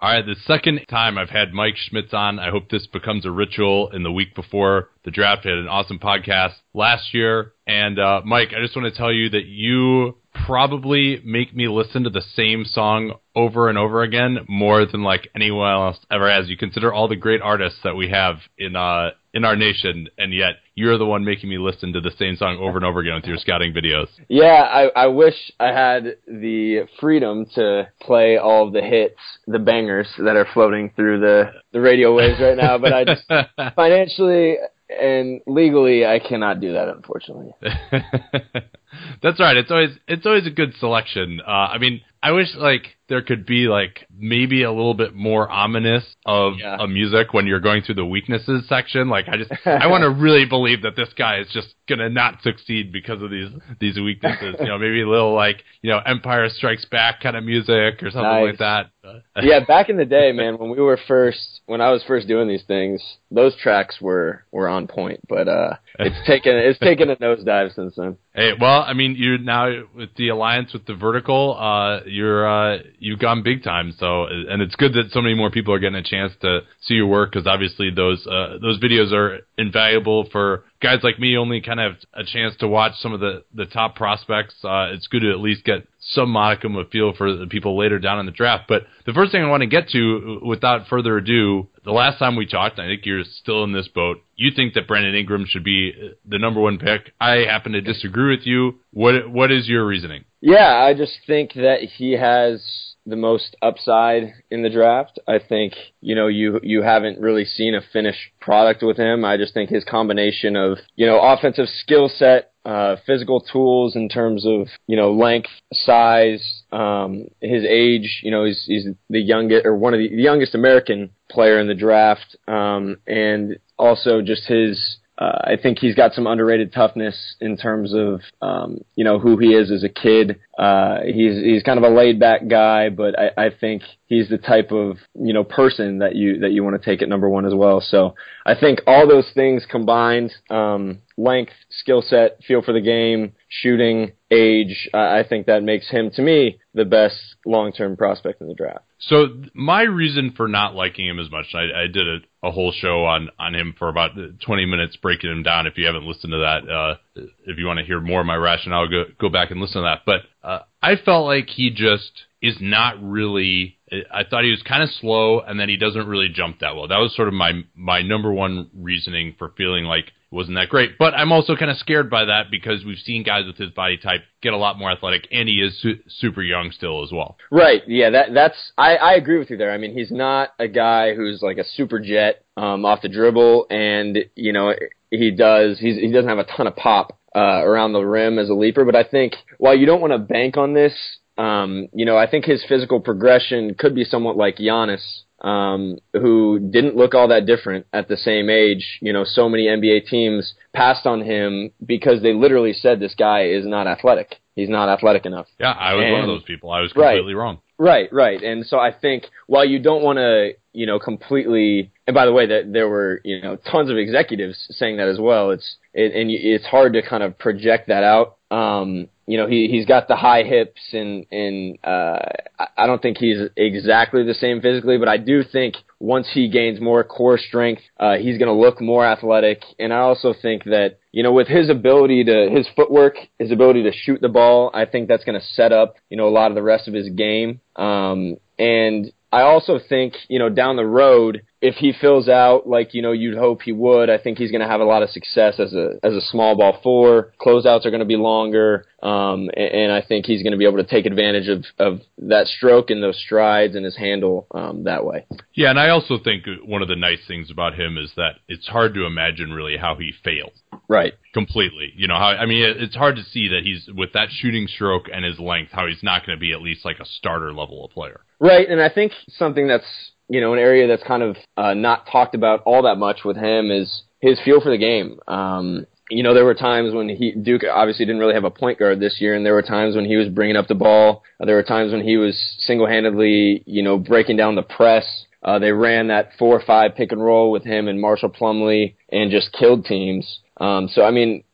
All right, the second time I've had Mike Schmitz on. I hope this becomes a ritual in the week before the draft. We had an awesome podcast last year. And Mike, I just want to tell you that you probably make me listen to the same song over and over again more than like anyone else ever has. You consider all the great artists that we have in our nation, and yet you're the one making me listen to the same song over and over again with your scouting videos. Yeah, I wish I had the freedom to play all of the hits, the bangers that are floating through the radio waves right now, but I just financially and legally I cannot do that, unfortunately. That's right. It's always a good selection. I mean, I wish like there could be like maybe a little bit more ominous of a music when you're going through the weaknesses section. Like I want to really believe that this guy is just gonna not succeed because of these weaknesses. You know, maybe a little like, you know, Empire Strikes Back kind of music or something like that. Yeah, back in the day, man, when I was first doing these things, those tracks were on point. But it's taken a nosedive since then. Hey, well, I mean, you now with the alliance with the Vertical, you've gone big time. So, and it's good that so many more people are getting a chance to see your work, because obviously those videos are invaluable for guys like me. Only kind of a chance to watch some of the top prospects. It's good to at least get some modicum of feel for the people later down in the draft. But the first thing I want to get to, without further ado, the last time we talked, I think you're still in this boat. You think that Brandon Ingram should be the number one pick. I happen to disagree with you. What is your reasoning? Yeah, I just think that he has the most upside in the draft. I think, you know, you haven't really seen a finished product with him. I just think his combination of, you know, offensive skill set, physical tools in terms of, you know, length, size, his age, you know, he's the youngest, or one of the youngest American player in the draft, and also just his, I think he's got some underrated toughness in terms of, you know, who he is as a kid. He's kind of a laid back guy, but I think he's the type of, you know, person that you want to take at number one as well. So I think all those things combined, length, skill set, feel for the game, shooting, age, I think that makes him, to me, the best long-term prospect in the draft. So my reason for not liking him as much, I did a whole show on him for about 20 minutes breaking him down. If you haven't listened to that, if you want to hear more of my rationale, go back and listen to that. But I felt like he just is not really, I thought he was kind of slow, and then he doesn't really jump that well. That was sort of my number one reasoning for feeling like it wasn't that great. But I'm also kind of scared by that because we've seen guys with his body type get a lot more athletic, and he is super young still as well. Right, yeah, I agree with you there. I mean, he's not a guy who's like a super jet off the dribble, and, you know, he doesn't have a ton of pop around the rim as a leaper, but I think while you don't want to bank on this, you know, I think his physical progression could be somewhat like Giannis, who didn't look all that different at the same age. You know, so many NBA teams passed on him because they literally said this guy is not athletic. He's not athletic enough. Yeah, I was one of those people. I was completely wrong. Right. And so I think while you don't want to, you know, completely, and by the way, that there were, you know, tons of executives saying that as well. It's hard to kind of project that out. You know, he's got the high hips, and I don't think he's exactly the same physically, but I do think once he gains more core strength, he's going to look more athletic. And I also think that, you know, with his footwork, his ability to shoot the ball, I think that's going to set up, you know, a lot of the rest of his game. And I also think, you know, down the road, if he fills out like, you know, you'd hope he would, I think he's going to have a lot of success as a small ball four. Closeouts are going to be longer, and I think he's going to be able to take advantage of that stroke and those strides and his handle that way. Yeah, and I also think one of the nice things about him is that it's hard to imagine really how he failed. Right. Completely. You know, it's hard to see that he's, with that shooting stroke and his length, how he's not going to be at least like a starter level of player. Right, and I think something that's, you know, an area that's kind of not talked about all that much with him is his feel for the game. You know, there were times when Duke obviously didn't really have a point guard this year, and there were times when he was bringing up the ball. There were times when he was single-handedly, you know, breaking down the press. They ran that 4-5 pick and roll with him and Marshall Plumlee and just killed teams. So, I mean,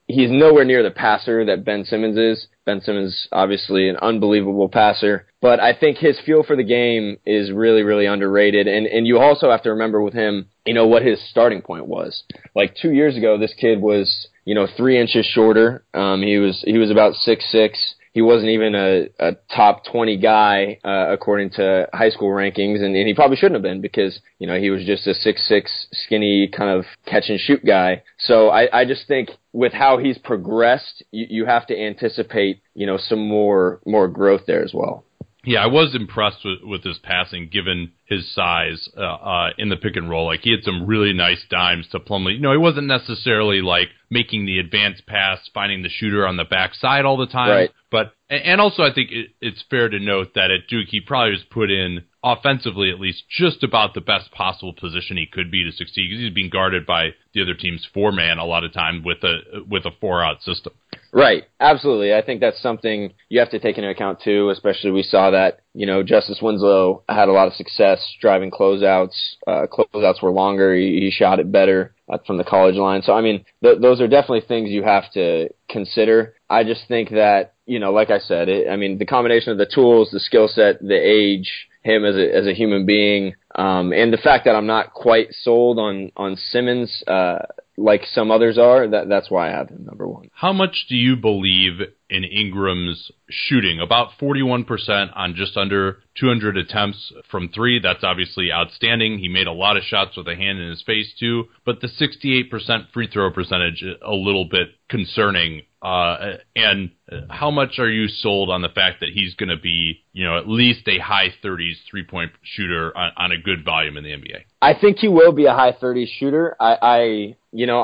he's nowhere near the passer that Ben Simmons is. Ben Simmons, obviously an unbelievable passer, but I think his feel for the game is really, really underrated. And you also have to remember with him, what his starting point was. Like 2 years ago, this kid was, 3 inches shorter. He was about 6'6". He wasn't even a top 20 guy, according to high school rankings, and he probably shouldn't have been because, he was just a 6'6", skinny kind of catch and shoot guy. So I just think with how he's progressed, you have to anticipate, some more growth there as well. Yeah, I was impressed with his passing given his size in the pick and roll. Like, he had some really nice dimes to Plumlee. He wasn't necessarily like making the advanced pass, finding the shooter on the backside all the time. Right. But and also I think it's fair to note that at Duke he probably was put in offensively at least just about the best possible position he could be to succeed because he's being guarded by the other team's 4-man a lot of time with a 4-out system. Right, absolutely. I think that's something you have to take into account too, especially we saw that, Justice Winslow had a lot of success driving closeouts. Closeouts were longer. He shot it better from the college line. So, I mean, those are definitely things you have to consider. I just think that, like I said, the combination of the tools, the skill set, the age, him as a human being, and the fact that I'm not quite sold on Simmons, like some others are, that's why I have him number one. How much do you believe in Ingram's shooting? About 41% on just under 200 attempts from three. That's obviously outstanding. He made a lot of shots with a hand in his face too, but the 68% free throw percentage, a little bit concerning. And how much are you sold on the fact that he's going to be, at least a high 30s 3-point shooter on a good volume in the NBA? I think he will be a high 30s shooter. I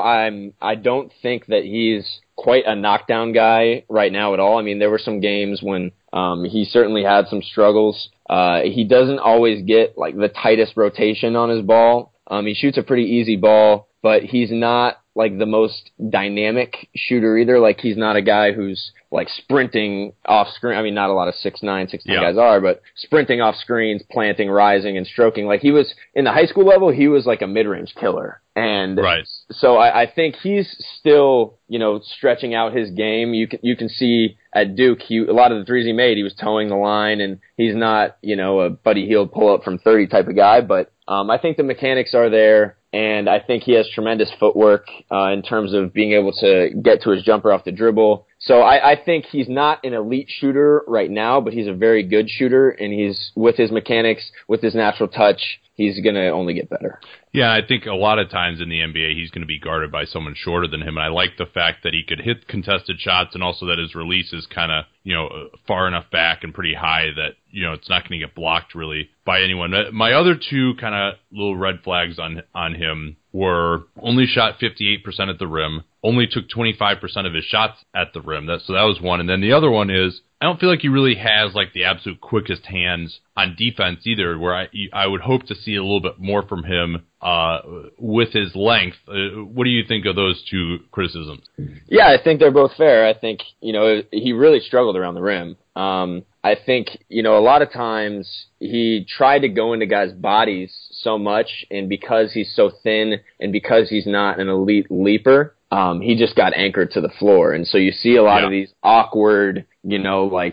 don't think that he's quite a knockdown guy right now at all. I mean, there were some games when he certainly had some struggles. He doesn't always get like the tightest rotation on his ball. He shoots a pretty easy ball, but he's not like the most dynamic shooter either. Like, he's not a guy who's like sprinting off screen. I mean, not a lot of 6'9", 6'10" guys are, but sprinting off screens, planting, rising, and stroking. Like, he was in the high school level, he was like a mid-range killer. And so I think he's still, stretching out his game. You can see at Duke, a lot of the threes he made, he was towing the line, and he's not, a Buddy Hield pull up from 30 type of guy, but I think the mechanics are there. And I think he has tremendous footwork in terms of being able to get to his jumper off the dribble. So I think he's not an elite shooter right now, but he's a very good shooter, and he's, with his mechanics, with his natural touch, he's going to only get better. Yeah, I think a lot of times in the NBA he's going to be guarded by someone shorter than him, and I like the fact that he could hit contested shots and also that his release is kind of, far enough back and pretty high that, it's not going to get blocked really by anyone. My other two kind of little red flags on him were only shot 58% at the rim, only took 25% of his shots at the rim. So that was one. And then the other one is, I don't feel like he really has like the absolute quickest hands on defense either, where I would hope to see a little bit more from him with his length. What do you think of those two criticisms? Yeah, I think they're both fair. I think, he really struggled around the rim. I think, a lot of times he tried to go into guys' bodies so much, and because he's so thin and because he's not an elite leaper, he just got anchored to the floor. And so you see a lot of these awkward, like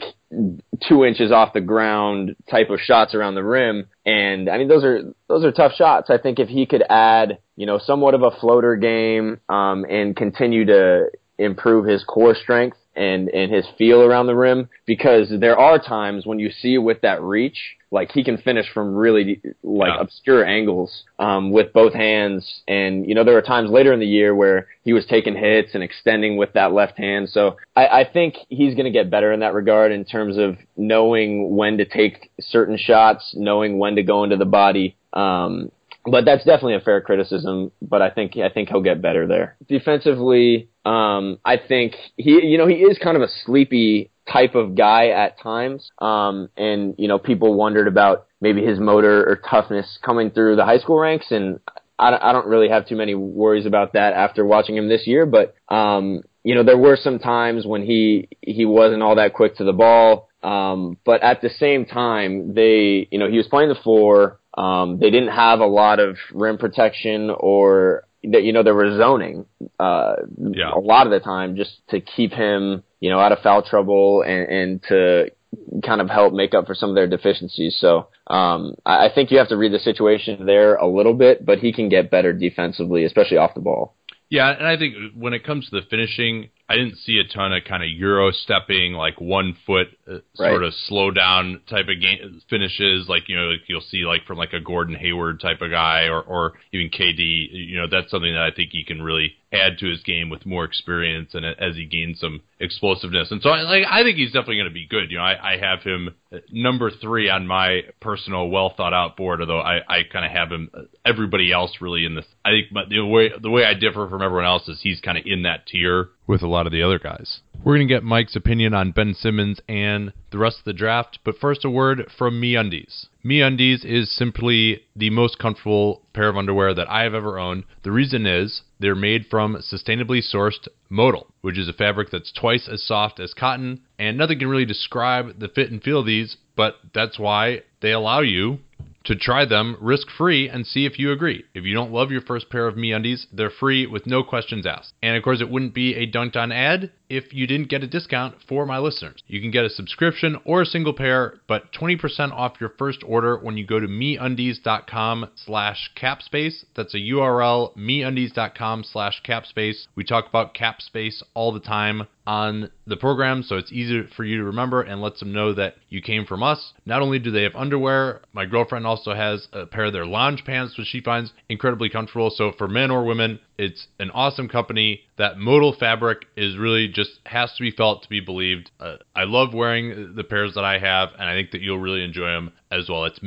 2 inches off the ground type of shots around the rim. And I mean, those are tough shots. I think if he could add, somewhat of a floater game, and continue to improve his core strength and his feel around the rim, because there are times when you see with that reach, like he can finish from really obscure angles with both hands. And, there were times later in the year where he was taking hits and extending with that left hand. So I think he's going to get better in that regard in terms of knowing when to take certain shots, knowing when to go into the body. But that's definitely a fair criticism, but I think he'll get better there. Defensively, I think he is kind of a sleepy type of guy at times. And people wondered about maybe his motor or toughness coming through the high school ranks, and I don't really have too many worries about that after watching him this year, but there were some times when he wasn't all that quick to the ball. But at the same time, he was playing the 4. They didn't have a lot of rim protection or, that there was zoning a lot of the time just to keep him out of foul trouble and to kind of help make up for some of their deficiencies. So I think you have to read the situation there a little bit, but he can get better defensively, especially off the ball. Yeah, and I think when it comes to the finishing, I didn't see a ton of kind of Euro stepping, like 1 foot sort of slow down type of finishes, like you'll see like from like a Gordon Hayward type of guy or even KD. That's something that I think he can really add to his game with more experience and as he gains some explosiveness. And so I think he's definitely going to be good. I have him number 3 on my personal well thought out board, although I kind of have him everybody else really in this. I think the way I differ from everyone else is he's kind of in that tier with a lot of the other guys. We're going to get Mike's opinion on Ben Simmons and the rest of the draft, but first a word from MeUndies. MeUndies is simply the most comfortable pair of underwear that I have ever owned. The reason is they're made from sustainably sourced modal, which is a fabric that's twice as soft as cotton, and nothing can really describe the fit and feel of these, but that's why they allow you to try them risk-free and see if you agree. If you don't love your first pair of MeUndies, they're free with no questions asked. And of course, it wouldn't be a Dunked On ad if you didn't get a discount for my listeners. You can get a subscription or a single pair, but 20% off your first order when you go to MeUndies.com/capspace. That's a URL, MeUndies.com/capspace. We talk about capspace all the time on the program, so it's easy for you to remember and lets them know that you came from us. Not only do they have underwear, my girlfriend also has a pair of their lounge pants, which she finds incredibly comfortable. So for men or women, it's an awesome company. That modal fabric is really just has to be felt to be believed. I love wearing the pairs that I have, and I think that you'll really enjoy them as well. It's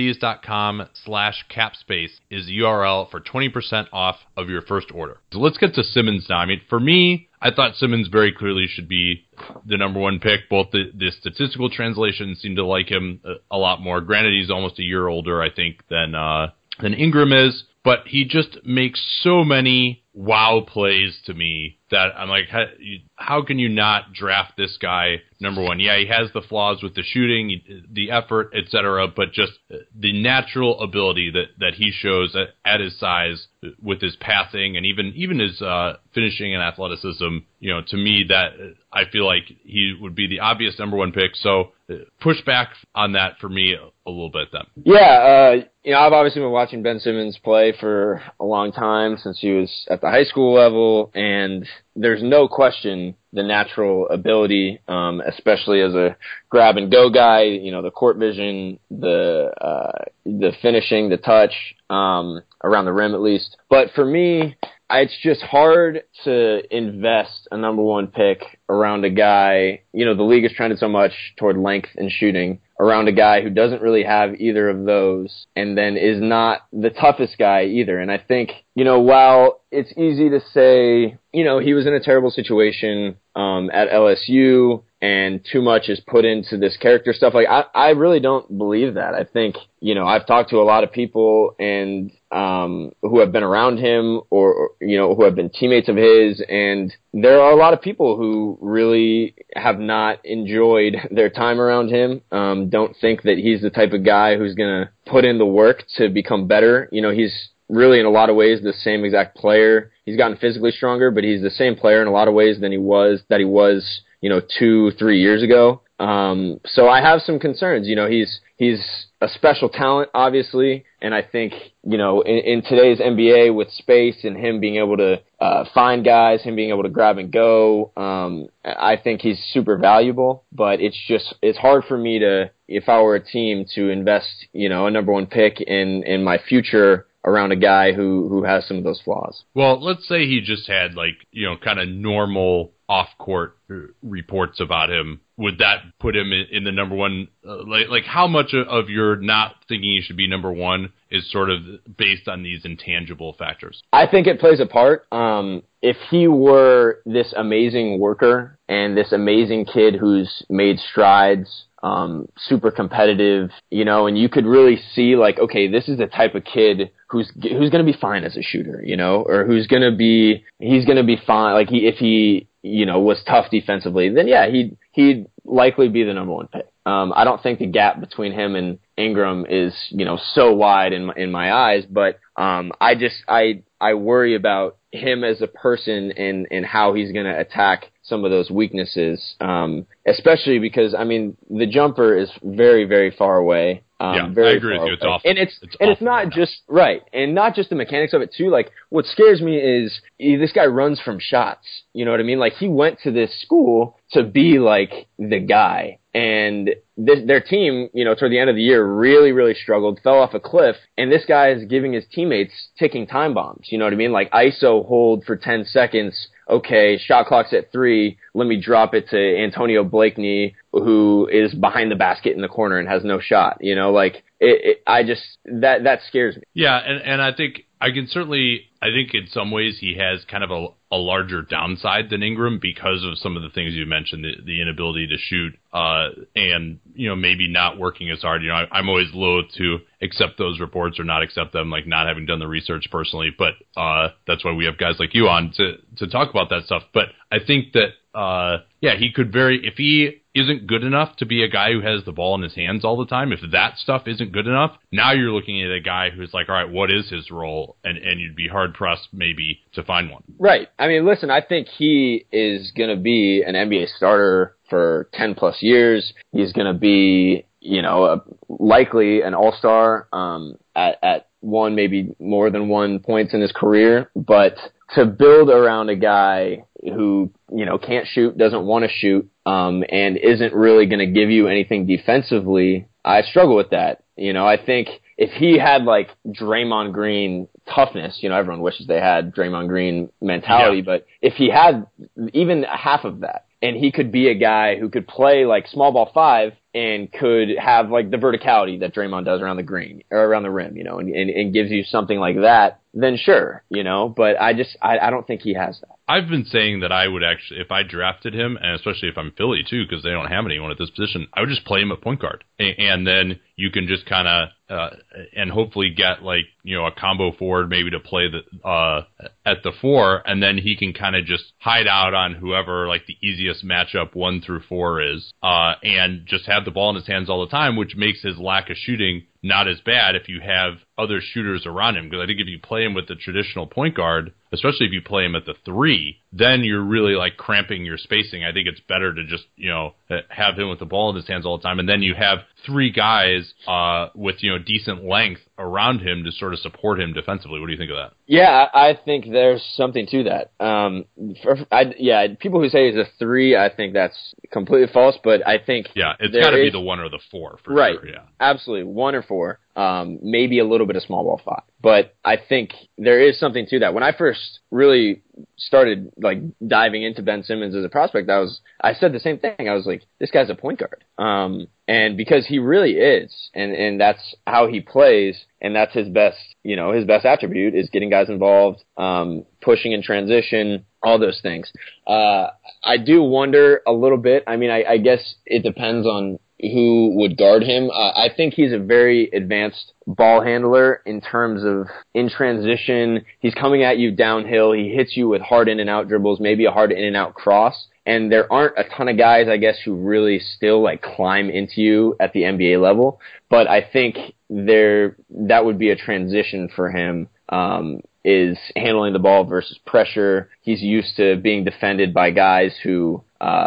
MeUndies.com/capspace is the URL for 20% off of your first order. So let's get to Simmons now. I mean, for me, I thought Simmons very clearly should be the number 1 pick. Both the statistical translations seem to like him a lot more. Granted, he's almost a year older, I think, than Ingram is, but he just makes so many wow plays to me that I'm like, how can you not draft this guy number 1? Yeah, he has the flaws with the shooting, the effort, etc., but just the natural ability that he shows at his size with his passing and even his finishing and athleticism, to me that I feel like he would be the obvious number 1 pick. So push back on that for me a little bit then. Yeah, I've obviously been watching Ben Simmons play for a long time since he was at the high school level, and there's no question the natural ability, especially as a grab and go guy, the court vision, the finishing, the touch, around the rim at least. But for me, it's just hard to invest a number 1 pick around a guy. The league is trending so much toward length and shooting around a guy who doesn't really have either of those and then is not the toughest guy either. And I think, while it's easy to say, he was in a terrible situation at LSU and too much is put into this character stuff. Like, I really don't believe that. I think, I've talked to a lot of people and who have been around him or who have been teammates of his, and there are a lot of people who really have not enjoyed their time around him, don't think that he's the type of guy who's going to put in the work to become better. He's really in a lot of ways the same exact player. He's gotten physically stronger, but he's the same player in a lot of ways than he was 2-3 years ago. So I have some concerns. He's a special talent, obviously, and I think, in today's NBA with space and him being able to find guys, him being able to grab and go, I think he's super valuable, but it's hard for me to, if I were a team, to invest, a number 1 pick in my future around a guy who has some of those flaws. Well, let's say he just had kind of normal off-court reports about him. Would that put him in the number 1? Like how much of your not thinking he should be number 1 is sort of based on these intangible factors? I think it plays a part. If he were this amazing worker and this amazing kid who's made strides, super competitive, and you could really see okay, this is the type of kid who's going to be fine as a shooter, or he's going to be fine. If he, was tough defensively, then yeah, he'd likely be the number 1 pick. I don't think the gap between him and Ingram is, so wide in my eyes, but I I worry about him as a person and how he's going to attack some of those weaknesses, especially because, I mean, the jumper is very, very far away. Very I agree with you. It's awful. And it's not just right, and not just the mechanics of it too. Like, what scares me is this guy runs from shots. You know what I mean? Like, he went to this school to be like the guy, and their team, you know, toward the end of the year, really, really struggled, fell off a cliff, and this guy is giving his teammates ticking time bombs. You know what I mean? Like, ISO hold for 10 seconds. Okay, shot clock's at 3. Let me drop it to Antonio Blakeney, who is behind the basket in the corner and has no shot. You know, like that scares me. Yeah, and I think I think in some ways he has kind of a larger downside than Ingram because of some of the things you mentioned, the inability to shoot, and, you know, maybe not working as hard. You know, I'm always loath to accept those reports or not accept them, like not having done the research personally, but that's why we have guys like you on to talk about that stuff. But I think that, he could if he isn't good enough to be a guy who has the ball in his hands all the time, if that stuff isn't good enough, now you're looking at a guy who's like, all right, what is his role? And you'd be hard-pressed maybe to find one. Right. I mean, listen, I think he is going to be an NBA starter for 10-plus years. He's going to be, you know, likely an all-star at one, maybe more than 1 points in his career. But to build around a guy who, you know, can't shoot, doesn't want to shoot, and isn't really going to give you anything defensively, I struggle with that. You know, I think if he had like Draymond Green toughness, you know, everyone wishes they had Draymond Green mentality, but if he had even half of that, and he could be a guy who could play like small ball 5 and could have like the verticality that Draymond does around the green or around the rim, you know, and gives you something like that, then sure, you know, but I don't think he has that. I've been saying that I would actually, if I drafted him, and especially if I'm Philly too, because they don't have anyone at this position, I would just play him at point guard. And then you can just kind of, and hopefully get like, you know, a combo forward maybe to play at the 4, and then he can kind of just hide out on whoever like the easiest matchup 1 through 4 is, and just have the ball in his hands all the time, which makes his lack of shooting not as bad if you have other shooters around him. Because I think if you play him with the traditional point guard, especially if you play him at the 3, then you're really like cramping your spacing. I think it's better to just, you know, have him with the ball in his hands all the time, and then you have 3 guys with, you know, decent length around him to sort of support him defensively. What do you think of that? Yeah, I think there's something to that. People who say he's a 3, I think that's completely false, but I think it's got to be the 1 or the 4 for right, sure. Yeah, absolutely, 1 or 4. Maybe a little bit of small ball 5, but I think there is something to that. When I first really started like diving into Ben Simmons as a prospect, I said the same thing. I was like, this guy's a point guard. And because he really is, and that's how he plays, and that's his best attribute is getting guys involved, pushing in transition, all those things. I do wonder a little bit. I mean, I guess it depends on who would guard him. I think he's a very advanced ball handler in terms of in transition. He's coming at you downhill. He hits you with hard in and out dribbles, maybe a hard in and out cross. And there aren't a ton of guys, I guess, who really still like climb into you at the NBA level. But I think that would be a transition for him, is handling the ball versus pressure. He's used to being defended by guys who,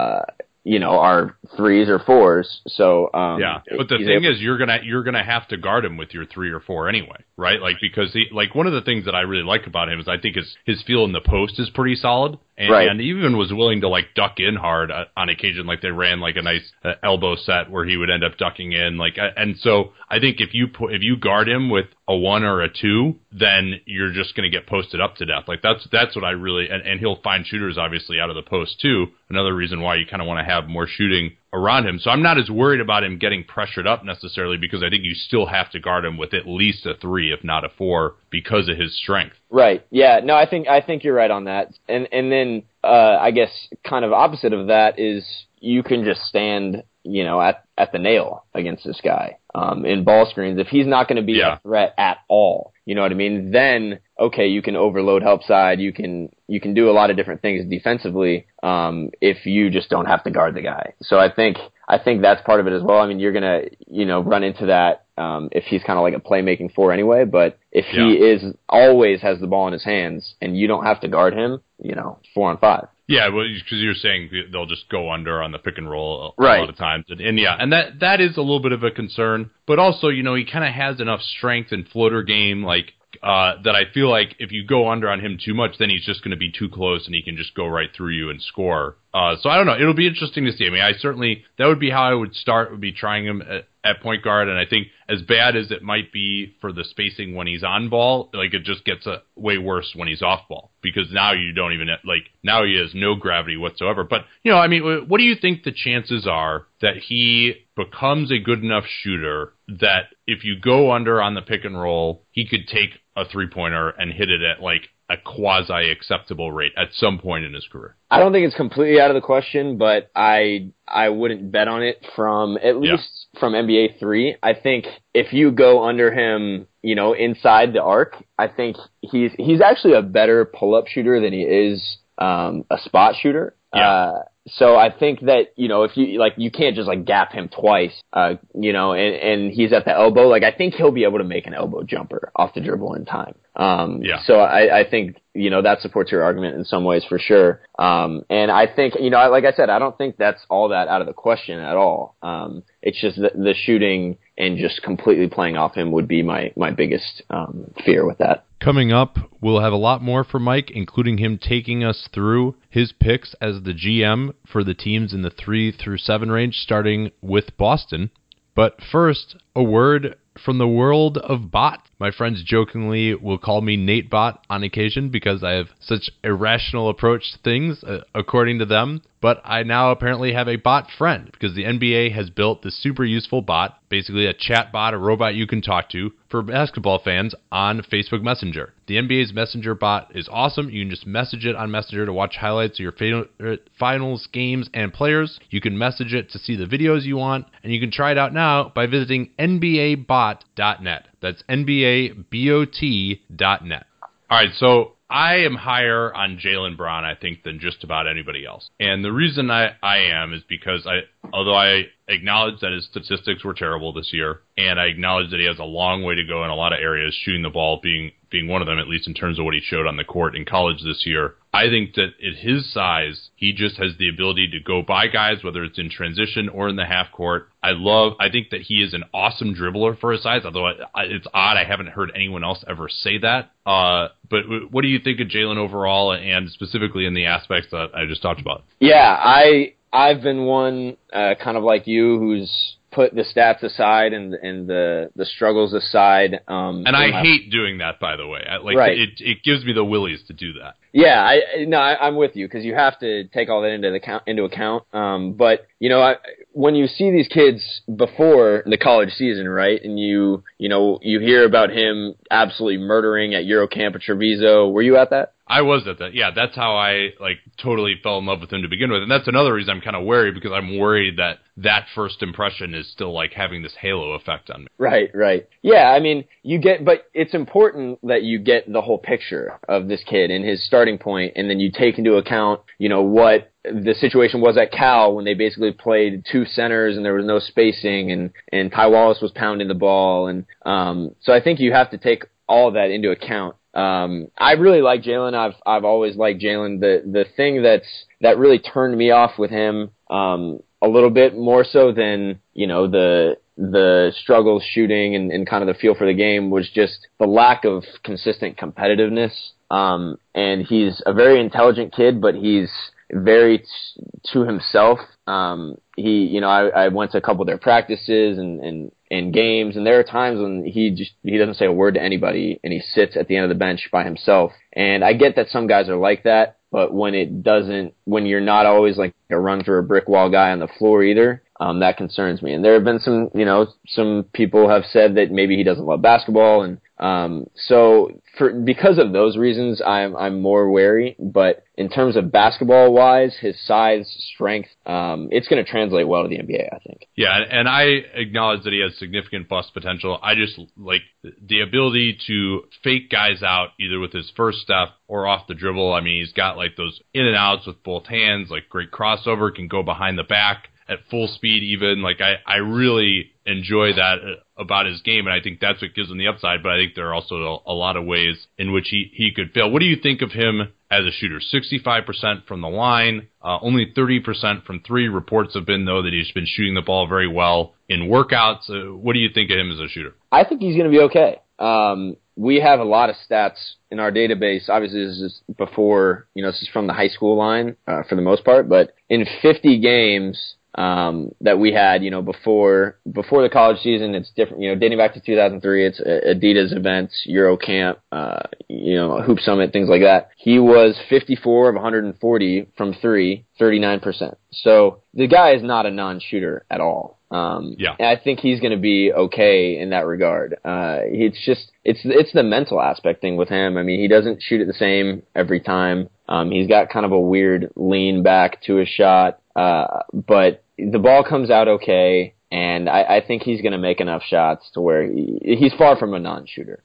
are 3s or 4s. So, but the thing is, you're gonna have to guard him with your 3 or 4 anyway, right? Like, because one of the things that I really like about him is I think his feel in the post is pretty solid. And even was willing to like duck in hard on occasion. Like they ran like a nice elbow set where he would end up ducking in. And so I think if you guard him with a 1 or a 2, then you're just going to get posted up to death. Like that's what I really, and he'll find shooters obviously out of the post too. Another reason why you kind of want to have more shooting around him. So I'm not as worried about him getting pressured up necessarily, because I think you still have to guard him with at least a 3, if not a 4, because of his strength. Right. Yeah. No, I think you're right on that. And then I guess kind of opposite of that is you can just stand, you know, at the nail against this guy in ball screens. If he's not going to be a threat at all, you know what I mean? Then okay, you can overload help side. You can do a lot of different things defensively if you just don't have to guard the guy. So I think that's part of it as well. I mean, you're gonna run into that if he's kind of like a playmaking four anyway. But if he is always has the ball in his hands and you don't have to guard him, 4-on-5. Yeah, well, because you're saying they'll just go under on the pick and roll a right. lot of times. And that is a little bit of a concern. But also, he kind of has enough strength and floater game, like, that I feel like if you go under on him too much, then he's just going to be too close and he can just go right through you and score. So I don't know. It'll be interesting to see. I mean, that would be how I would start, would be trying him at point guard. And I think as bad as it might be for the spacing when he's on ball, like it just gets way worse when he's off ball, because now you don't even, now he has no gravity whatsoever. But, I mean, what do you think the chances are that he becomes a good enough shooter that if you go under on the pick and roll, he could take a 3-pointer and hit it at like a quasi-acceptable rate at some point in his career? I don't think it's completely out of the question, but I wouldn't bet on it from at least from NBA 3. I think if you go under him, inside the arc, I think he's actually a better pull-up shooter than he is a spot shooter. Yeah. So I think that, if you can't just gap him twice, and he's at the elbow, I think he'll be able to make an elbow jumper off the dribble in time. So I think, that supports your argument in some ways for sure. And I think, like I said, I don't think that's all that out of the question at all. It's just the shooting and just completely playing off him would be my biggest, fear with that. Coming up, we'll have a lot more from Mike, including him taking us through his picks as the GM for the teams in the 3 through 7 range, starting with Boston. But first, a word from the world of bot. My friends jokingly will call me Nate Bot on occasion because I have such irrational approach to things, according to them. But I now apparently have a bot friend because the NBA has built this super useful bot, basically a chat bot, a robot you can talk to for basketball fans on Facebook Messenger. The NBA's Messenger bot is awesome. You can just message it on Messenger to watch highlights of your finals, games, and players. You can message it to see the videos you want, and you can try it out now by visiting nbabot.net. That's nbabot.net. All right, so I am higher on Jaylen Brown, I think, than just about anybody else. And the reason I am is because although I acknowledge that his statistics were terrible this year, and I acknowledge that he has a long way to go in a lot of areas, shooting the ball being one of them, at least in terms of what he showed on the court in college this year. I think that at his size, he just has the ability to go by guys, whether it's in transition or in the half court. I think that he is an awesome dribbler for his size, although it's odd I haven't heard anyone else ever say that. But what do you think of Jaylen overall, and specifically in the aspects that I just talked about? Yeah, I've been one kind of like you who's put the stats aside and the struggles aside. And I hate doing that, by the way. Right. It gives me the willies to do that. Yeah, I'm with you because you have to take all that into account. But when you see these kids before the college season, right, and you hear about him absolutely murdering at Eurocamp at Treviso. Were you at that? I was at that. Yeah, that's how I totally fell in love with him to begin with, and that's another reason I'm kind of worried, because I'm worried that first impression is still having this halo effect on me. Right. Yeah, I mean, but it's important that you get the whole picture of this kid and his starting point, and then you take into account, what the situation was at Cal when they basically played 2 centers and there was no spacing, and Ty Wallace was pounding the ball, and so I think you have to take all of that into account. I really like Jaylen. I've always liked Jaylen. The thing that really turned me off with him, a little bit more so than, the struggles shooting and kind of the feel for the game, was just the lack of consistent competitiveness. And he's a very intelligent kid, but he's very to himself. I went to a couple of their practices and games, and there are times when he doesn't say a word to anybody, and he sits at the end of the bench by himself. And I get that some guys are like that, but when you're not always like a run through a brick wall guy on the floor either, that concerns me. And there have been some people have said that maybe he doesn't love basketball, and because of those reasons, I'm more wary. But in terms of basketball wise, his size, strength, it's going to translate well to the NBA, I think. Yeah, and I acknowledge that he has significant bust potential. I just like the ability to fake guys out either with his first step or off the dribble. I mean, he's got those in and outs with both hands, great crossover, can go behind the back. at full speed even. Like, I really enjoy that about his game, and I think that's what gives him the upside, but I think there are also a lot of ways in which he could fail. What do you think of him as a shooter? 65% from the line, only 30% from three. Reports have been, though, that he's been shooting the ball very well in workouts. What do you think of him as a shooter? I think he's going to be okay. We have a lot of stats in our database. Obviously, this is before, this is from the high school line for the most part, but in 50 games that we had, before the college season, it's different, dating back to 2003, it's Adidas events, Euro Camp, Hoop Summit, things like that. He was 54 of 140 from three, 39%. So the guy is not a non-shooter at all. And I think he's going to be okay in that regard. It's the mental aspect thing with him. I mean, he doesn't shoot it the same every time. He's got kind of a weird lean back to his shot. But the ball comes out okay, and I think he's going to make enough shots to where he's far from a non-shooter.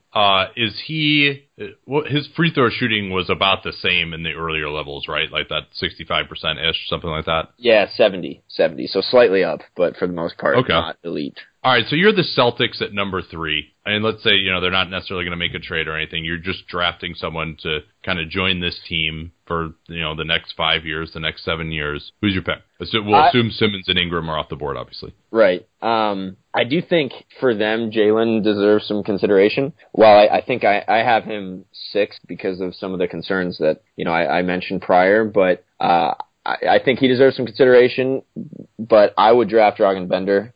His free throw shooting was about the same in the earlier levels, right? Like that 65%-ish, something like that? Yeah, 70. So slightly up, but for the most part, not elite. All right, so you're the Celtics at number 3. And let's say, they're not necessarily going to make a trade or anything. You're just drafting someone to kind of join this team for, the next 5 years, the next 7 years. Who's your pick? We'll assume Simmons and Ingram are off the board, obviously. Right. I do think for them, Jalen deserves some consideration. While I think I have him 6 because of some of the concerns that, I mentioned prior, but I think he deserves some consideration, but I would draft Dragan Bender.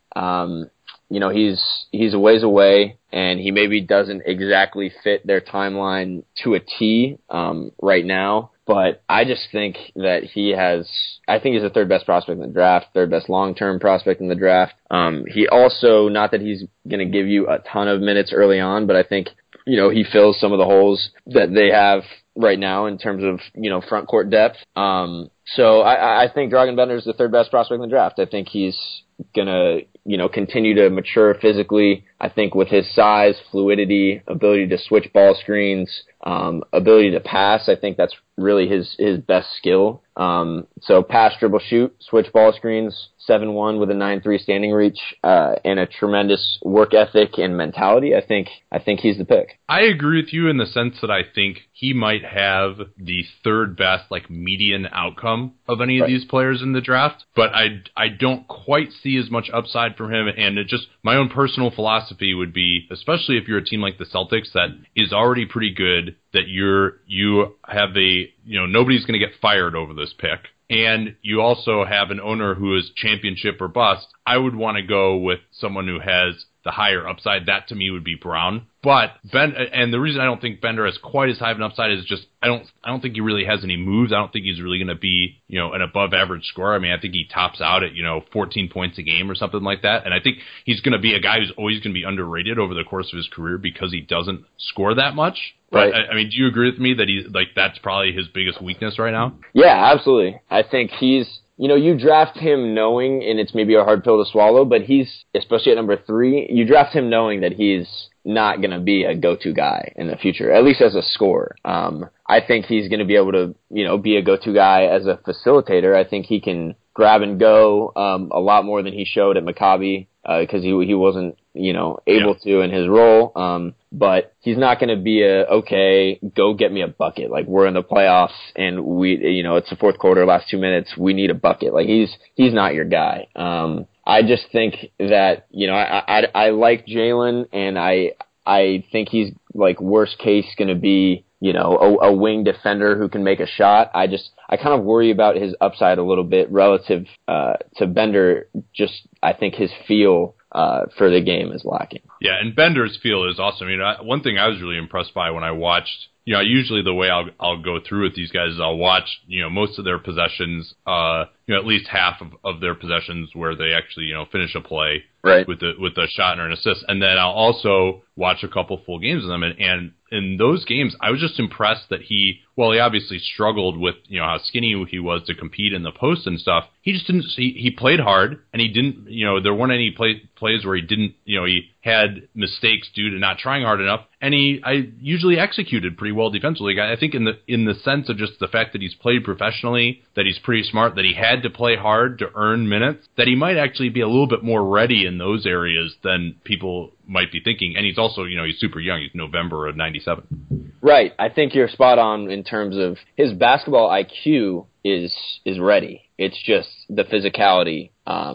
He's a ways away, and he maybe doesn't exactly fit their timeline to a T right now. But I just think that I think he's the third best prospect in the draft, third best long-term prospect in the draft. He also, not that he's going to give you a ton of minutes early on, but I think, he fills some of the holes that they have right now in terms of, front court depth. So I think Dragan Bender is the third best prospect in the draft. I think he's going to, continue to mature physically. I think with his size, fluidity, ability to switch ball screens, ability to pass, I think that's really his best skill. So pass, dribble, shoot, switch ball screens, 7'1" with a 9'3" standing reach, and a tremendous work ethic and mentality. I think he's the pick. I agree with you in the sense that I think he might have the third best, median outcome of any of these players in the draft, but I don't quite see as much upside from him, and my own personal philosophy would be, especially if you're a team like the Celtics that is already pretty good, that you have nobody's going to get fired over this pick, and you also have an owner who is championship or bust. I would want to go with someone who has the higher upside. That to me would be Brown. But and the reason I don't think Bender has quite as high of an upside is just I don't think he really has any moves. I don't think he's really going to be an above average scorer. I mean, I think he tops out at 14 points a game or something like that. And I think he's going to be a guy who's always going to be underrated over the course of his career because he doesn't score that much. Right. But I mean, do you agree with me that he's that's probably his biggest weakness right now? Yeah, absolutely. I think he's. You draft him knowing, and it's maybe a hard pill to swallow, but he's, especially at number 3, you draft him knowing that he's not going to be a go-to guy in the future, at least as a scorer. I think he's going to be able to, be a go-to guy as a facilitator. I think he can grab and go a lot more than he showed at Maccabi because he wasn't, able to in his role. But he's not going to be okay, go get me a bucket. Like, we're in the playoffs and it's the fourth quarter, last 2 minutes, we need a bucket. Like, he's not your guy. I just think that, I like Jalen, and I think he's, worst case going to be, a wing defender who can make a shot. I kind of worry about his upside a little bit relative to Bender. I think his feel for the game is lacking. Yeah, and Bender's feel is awesome. One thing I was really impressed by when I watched, usually the way I'll go through with these guys is I'll watch, most of their possessions, at least half of their possessions where they actually, finish a play with a shot or an assist, and then I'll also watch a couple full games of them, and in those games, I was just impressed that he obviously struggled with, how skinny he was to compete in the post and stuff. He just didn't, he played hard, and he didn't, there weren't any plays where he didn't, he had mistakes due to not trying hard enough, and I usually executed pretty well defensively. I think in the sense of just the fact that he's played professionally, that he's pretty smart, that he had to play hard to earn minutes, that he might actually be a little bit more ready in those areas than people might be thinking. And he's also, he's super young. He's November of 97. Right. I think you're spot on in terms of his basketball IQ is ready. It's just the physicality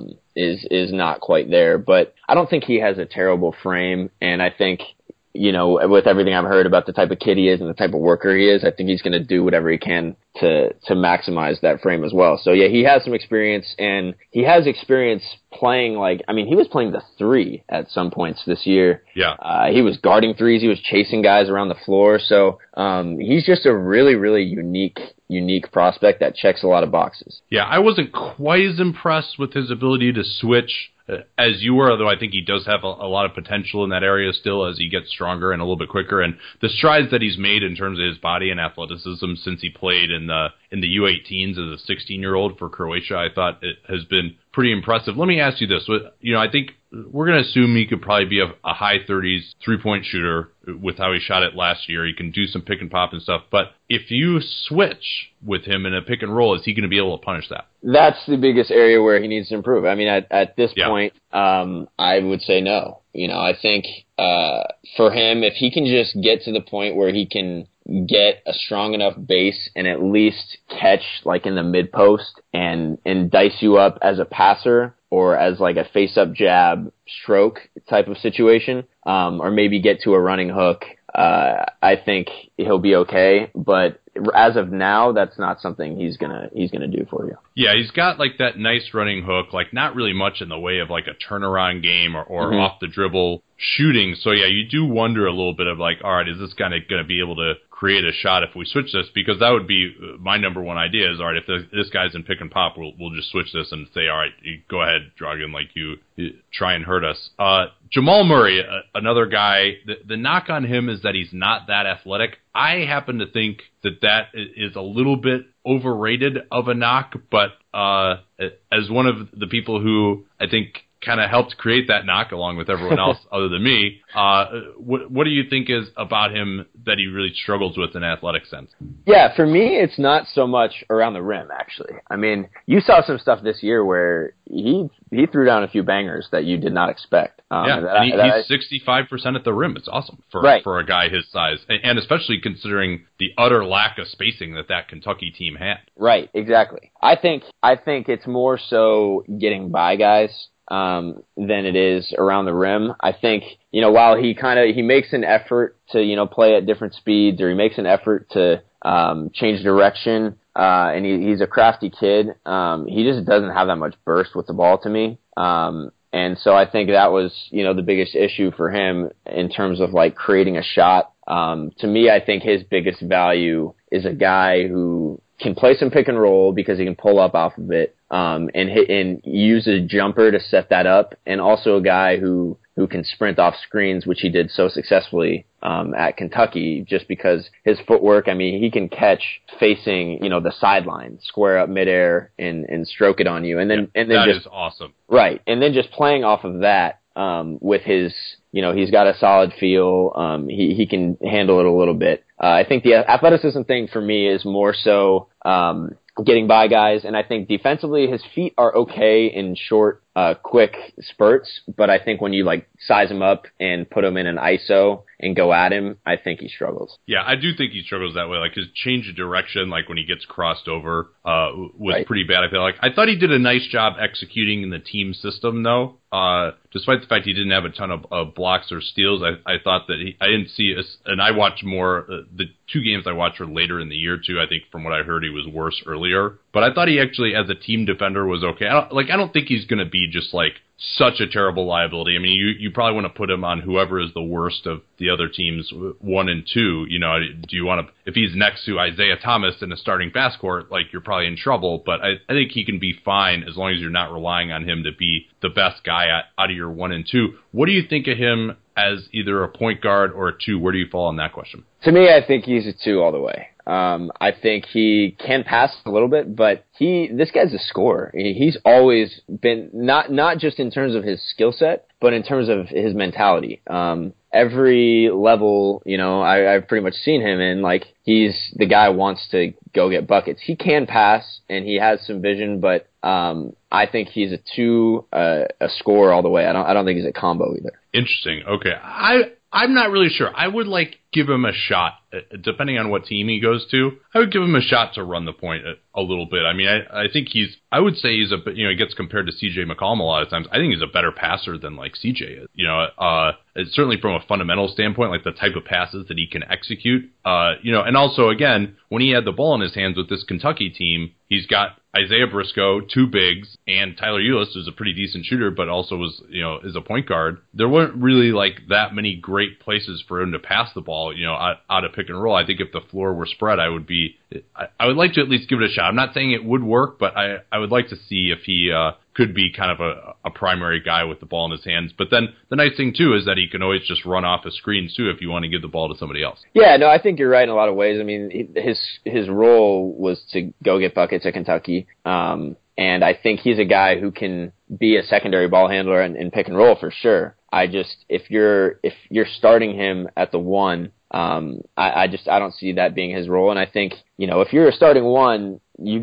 is not quite there. But I don't think he has a terrible frame, and I think, with everything I've heard about the type of kid he is and the type of worker he is, I think he's going to do whatever he can to maximize that frame as well. So yeah, he has some experience, and he has experience playing he was playing the 3 at some points this year. Yeah. He was guarding threes. He was chasing guys around the floor. So he's just a really, really unique prospect that checks a lot of boxes. Yeah, I wasn't quite as impressed with his ability to switch as you were, although I think he does have a lot of potential in that area still as he gets stronger and a little bit quicker. And the strides that he's made in terms of his body and athleticism since he played in the U18s as a 16-year-old for Croatia, I thought it has been pretty impressive. Let me ask you this. I think we're going to assume he could probably be a high 30s three-point shooter with how he shot it last year. He can do some pick and pop and stuff. But if you switch with him in a pick and roll, is he going to be able to punish that? That's the biggest area where he needs to improve. I mean, at this point, I would say no. I think for him, if he can just get to the point where he can get a strong enough base and at least catch in the mid post and dice you up as a passer or as a face up jab stroke type of situation, or maybe get to a running hook, I think he'll be okay. But as of now, that's not something he's gonna do for you. Yeah, he's got that nice running hook, not really much in the way of a turnaround game or off the dribble shooting. So yeah, you do wonder a little bit of all right, is this guy going to be able to create a shot if we switch this? Because that would be my number one idea is, all right, if this guy's in pick and pop, we'll just switch this and say, all right, you go ahead, Dragan, you try and hurt us. Jamal Murray, another guy, the knock on him is that he's not that athletic. I happen to think that is a little bit overrated of a knock, but as one of the people who I think kind of helped create that knock along with everyone else other than me, what do you think is about him that he really struggles with in an athletic sense? Yeah, for me, it's not so much around the rim, actually. I mean, you saw some stuff this year where he threw down a few bangers that you did not expect. He's 65% at the rim. It's awesome for a guy his size, and especially considering the utter lack of spacing that Kentucky team had. Right, exactly. I think it's more so getting by guys than it is around the rim. I think, while he makes an effort to, play at different speeds, or he makes an effort to change direction, and he's a crafty kid, he just doesn't have that much burst with the ball to me. And so I think that was, the biggest issue for him in terms of creating a shot. To me, I think his biggest value is a guy who can play some pick and roll because he can pull up off of it, and hit and use a jumper to set that up, and also a guy who can sprint off screens, which he did so successfully at Kentucky, just because his footwork. I mean, he can catch facing the sideline, square up midair, and stroke it on you, and then that is awesome, right? And then just playing off of that with his, he's got a solid feel. He can handle it a little bit. I think the athleticism thing for me is more so getting by guys, and I think defensively his feet are okay in short, quick spurts, but I think when you size him up and put him in an ISO and go at him, I think he struggles. Yeah, I do think he struggles that way. His change of direction, when he gets crossed over, was pretty bad. I thought he did a nice job executing in the team system, though. Despite the fact he didn't have a ton of blocks or steals, I thought that I didn't see and I watched more. The two games I watched were later in the year too. I think from what I heard, he was worse earlier. But I thought he actually, as a team defender, was okay. I don't think he's going to be just such a terrible liability. I mean, you probably want to put him on whoever is the worst of the other teams, 1 and 2. Do you want to, if he's next to Isaiah Thomas in a starting backcourt, you're probably in trouble. But I think he can be fine as long as you're not relying on him to be the best guy out of your 1 and 2. What do you think of him as either a point guard or a 2? Where do you fall on that question? To me, I think he's a 2 all the way. I think he can pass a little bit, but this guy's a scorer. He's always been, not just in terms of his skill set, but in terms of his mentality. Every level, I've pretty much seen him in, like, he's the guy who wants to go get buckets. He can pass, and he has some vision, but I think he's a scorer all the way. I don't think he's a combo either. Interesting. Okay. I'm not really sure. I would give him a shot, depending on what team he goes to. I would give him a shot to run the point a little bit. I mean, I think I would say he's he gets compared to CJ McCollum a lot of times. I think he's a better passer than CJ is. It's certainly from a fundamental standpoint, like the type of passes that he can execute. And also again, when he had the ball in his hands with this Kentucky team, he's got Isaiah Briscoe, two bigs, and Tyler Ulis, who's a pretty decent shooter, but also is a point guard. There weren't really that many great places for him to pass the ball, out of pick and roll. I think if the floor were spread, I would like to at least give it a shot. I'm not saying it would work, but I would like to see if he could be kind of a primary guy with the ball in his hands. But then the nice thing, too, is that he can always just run off a screen, too, if you want to give the ball to somebody else. Yeah, no, I think you're right in a lot of ways. I mean, his role was to go get buckets at Kentucky. And I think he's a guy who can be a secondary ball handler in pick and roll for sure. If you're starting him at the one, I don't see that being his role. And I think, if you're a starting one, you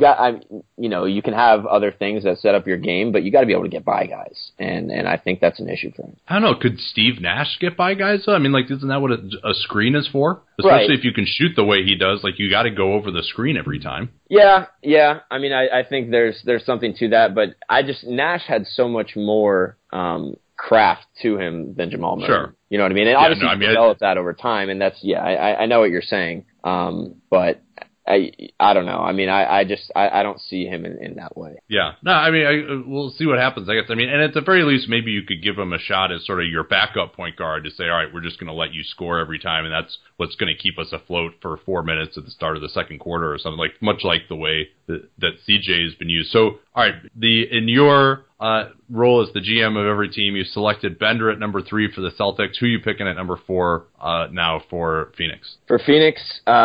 can have other things that set up your game, but you got to be able to get by guys. And I think that's an issue for him. I don't know. Could Steve Nash get by guys though? I mean, isn't that what a screen is for? Especially if you can shoot the way he does, you got to go over the screen every time. Yeah. I mean, I think there's something to that, but Nash had so much more, craft to him than Jamal Murray. Sure. You know what I mean? And obviously he developed that over time, and that's, I know what you're saying. But I don't know. I mean, I don't see him in that way. Yeah. No, I mean, we'll see what happens, I guess. I mean, and at the very least, maybe you could give him a shot as sort of your backup point guard to say, all right, we're just going to let you score every time, and that's what's going to keep us afloat for 4 minutes at the start of the second quarter or something, much like the way that CJ has been used. So, all right, in your role as the GM of every team, you selected Bender at number 3 for the Celtics. Who are you picking at number 4 now for Phoenix? For Phoenix,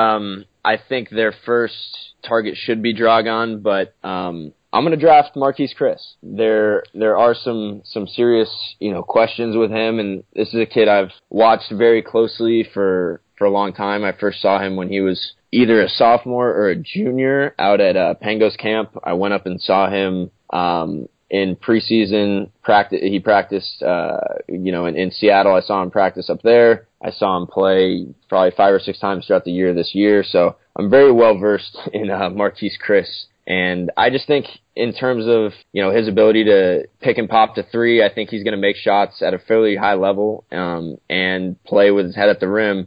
I think their first target should be Dragan, but I'm going to draft Marquise Chris. There are some serious questions with him, and this is a kid I've watched very closely for a long time. I first saw him when he was either a sophomore or a junior out at Pangos camp. I went up and saw him in preseason practice. He practiced, in Seattle. I saw him practice up there. I saw him play probably 5 or 6 times throughout the year this year. So I'm very well versed in Marquise Chris. And I just think in terms of, his ability to pick and pop to 3, I think he's going to make shots at a fairly high level, and play with his head at the rim.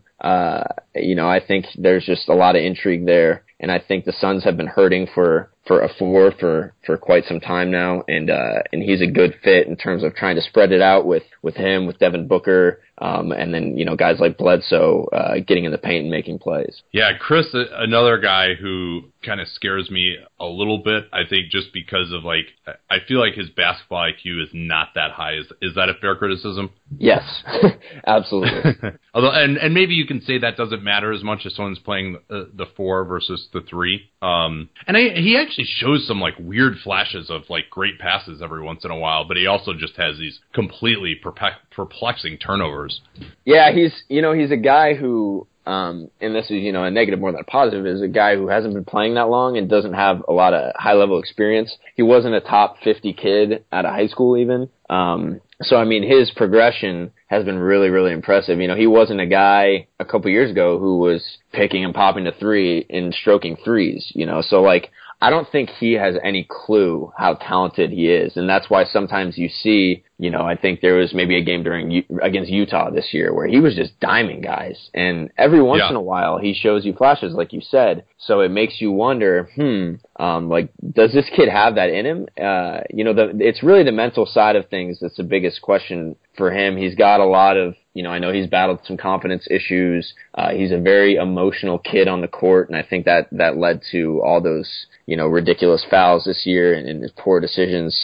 I think there's just a lot of intrigue there. And I think the Suns have been hurting for a 4 for quite some time now, and he's a good fit in terms of trying to spread it out with him, with Devin Booker, and then guys like Bledsoe getting in the paint and making plays. Yeah, Chris, another guy who kind of scares me a little bit. I think just because of I feel like his basketball IQ is not that high. Is that a fair criticism? Yes, absolutely. Although, and maybe you can say that doesn't matter as much as someone's playing the 4 versus the 3. He actually shows some weird flashes of great passes every once in a while, but he also just has these completely perplexing turnovers. Yeah, he's a guy who, and this is a negative more than a positive, is a guy who hasn't been playing that long and doesn't have a lot of high level experience. He wasn't a top 50 kid out of high school even. So I mean, his progression has been really, really impressive. He wasn't a guy a couple years ago who was picking and popping to 3 and stroking threes. So I don't think he has any clue how talented he is, and that's why sometimes you see, I think there was maybe a game against Utah this year where he was just diming guys, and every once in a while he shows you flashes, like you said. So it makes you wonder, does this kid have that in him? It's really the mental side of things that's the biggest question for him. He's got a lot of, I know he's battled some confidence issues. He's a very emotional kid on the court, and I think that led to all those, ridiculous fouls this year and his poor decisions. So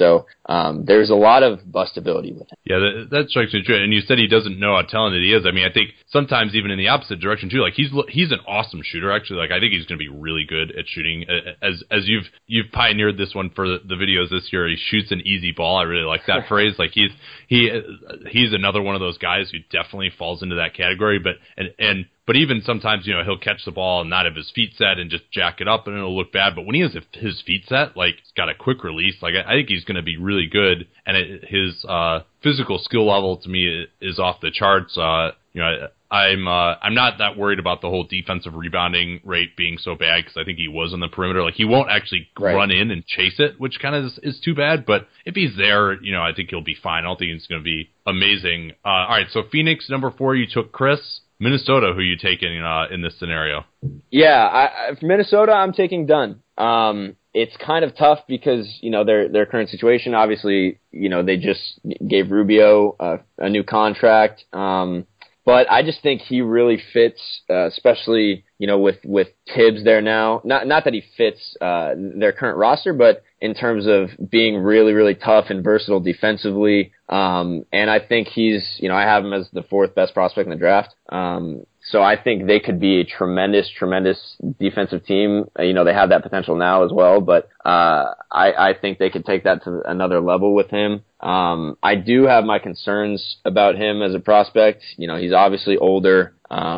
there's a lot of bustability with him. Yeah, that strikes me true. And you said he doesn't know how talented he is. I mean, I think sometimes even in the opposite direction too. Like he's an awesome shooter. Actually, like I think he's going to be really good at shooting. As you've pioneered this one for the videos this year. He shoots an easy ball. I really like that phrase. Like he's another one of those guys who definitely falls into that category. But even sometimes, he'll catch the ball and not have his feet set and just jack it up and it'll look bad. But when he has his feet set, like he's got a quick release, like I think he's going to be really good. And his physical skill level to me is off the charts. I'm not that worried about the whole defensive rebounding rate being so bad because I think he was on the perimeter. Like he won't actually run in and chase it, which kind of is too bad. But if he's there, I think he'll be fine. I don't think it's going to be amazing. All right, so Phoenix, number 4, you took Chris. Minnesota, who are you taking in this scenario? Yeah, for Minnesota, I'm taking Dunn. It's kind of tough because, their current situation, obviously, they just gave Rubio a new contract. But I just think he really fits, especially, with Tibbs there now. Not that he fits their current roster, but in terms of being really, really tough and versatile defensively. And I think I have him as the 4th best prospect in the draft. So I think they could be a tremendous, tremendous defensive team. They have that potential now as well, but I think they could take that to another level with him. I do have my concerns about him as a prospect. He's obviously older.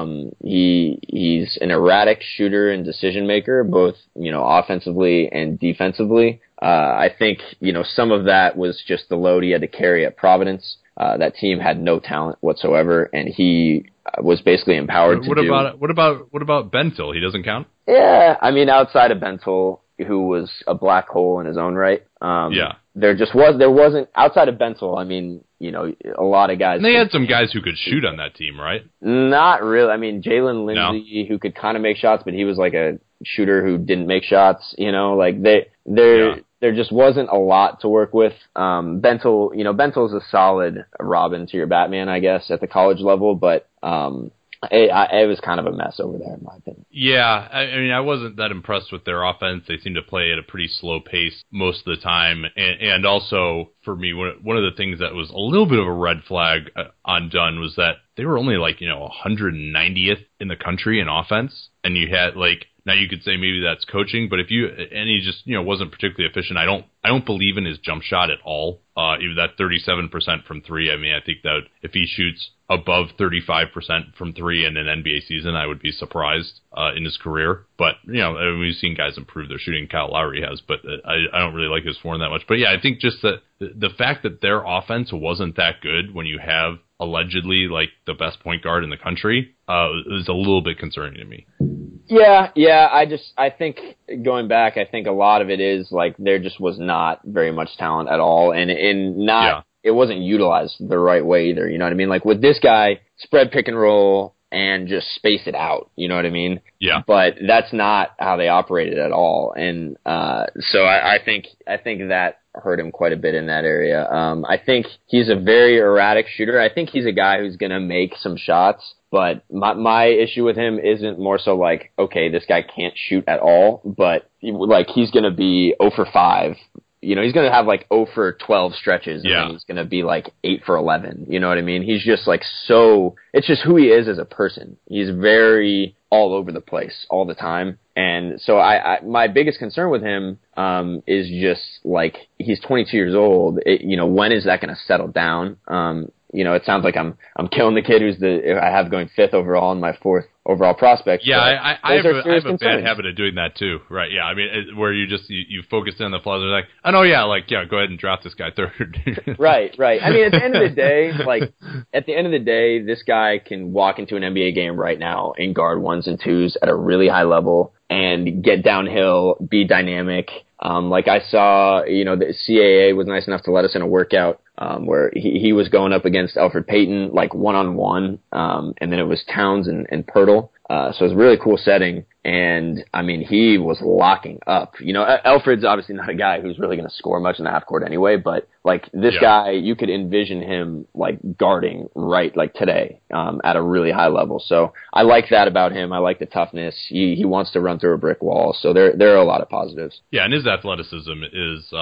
He's an erratic shooter and decision maker, both, offensively and defensively. I think, some of that was just the load he had to carry at Providence. That team had no talent whatsoever, and he was basically empowered to do. What about Bentil? He doesn't count? Yeah, I mean, outside of Bentil, who was a black hole in his own right. There wasn't outside of Bentil. I mean, a lot of guys. And they had some guys who could shoot on that team, right? Not really. I mean, Jalen Lindsey, who could kind of make shots, but he was like a shooter who didn't make shots. There just wasn't a lot to work with. Bentil's a solid Robin to your Batman, I guess, at the college level, but it was kind of a mess over there, in my opinion. Yeah, I mean, I wasn't that impressed with their offense. They seemed to play at a pretty slow pace most of the time. And also, for me, one of the things that was a little bit of a red flag on Dunn was that they were only 190th in the country in offense. And you had now you could say maybe that's coaching, but he just wasn't particularly efficient. I don't believe in his jump shot at all. Even that 37% from 3. I mean, I think that if he shoots above 35% from 3 in an NBA season, I would be surprised in his career. But we've seen guys improve their shooting. Kyle Lowry has, but I don't really like his form that much. But yeah, I think just that the fact that their offense wasn't that good when you have allegedly the best point guard in the country is a little bit concerning to me. Yeah. I think going back, I think a lot of it is there just was not very much talent at all, and it wasn't utilized the right way either. You know what I mean? With this guy, spread pick and roll and just space it out. You know what I mean? Yeah. But that's not how they operated at all, and so I think that hurt him quite a bit in that area. I think he's a very erratic shooter. I think he's a guy who's going to make some shots, but my issue with him isn't more so okay, this guy can't shoot at all, but he's going to be 0 for 5. He's going to have 0 for 12 stretches, and then he's going to be 8 for 11. You know what I mean? He's just it's just who he is as a person. He's very all over the place all the time. And so my biggest concern with him is just he's 22 years old. When is that going to settle down? It sounds like I'm killing the kid I have going 5th overall and my 4th overall prospect. Yeah, I have a bad habit of doing that too. Right? Yeah, I mean, where you just you focus in on the flaws. And go ahead and draft this guy 3rd. Right. I mean, at the end of the day, this guy can walk into an NBA game right now and guard 1s and 2s at a really high level and get downhill, be dynamic. I saw, the CAA was nice enough to let us in a workout where he was going up against Elfrid Payton, one-on-one, and then it was Towns and Pirtle. So it was a really cool setting. And, I mean, he was locking up. Elfrid's obviously not a guy who's really going to score much in the half court anyway, but, this guy, you could envision him, guarding right, today, at a really high level. So I like that about him. I like the toughness. He wants to run through a brick wall. So there are a lot of positives. Yeah, and his athleticism is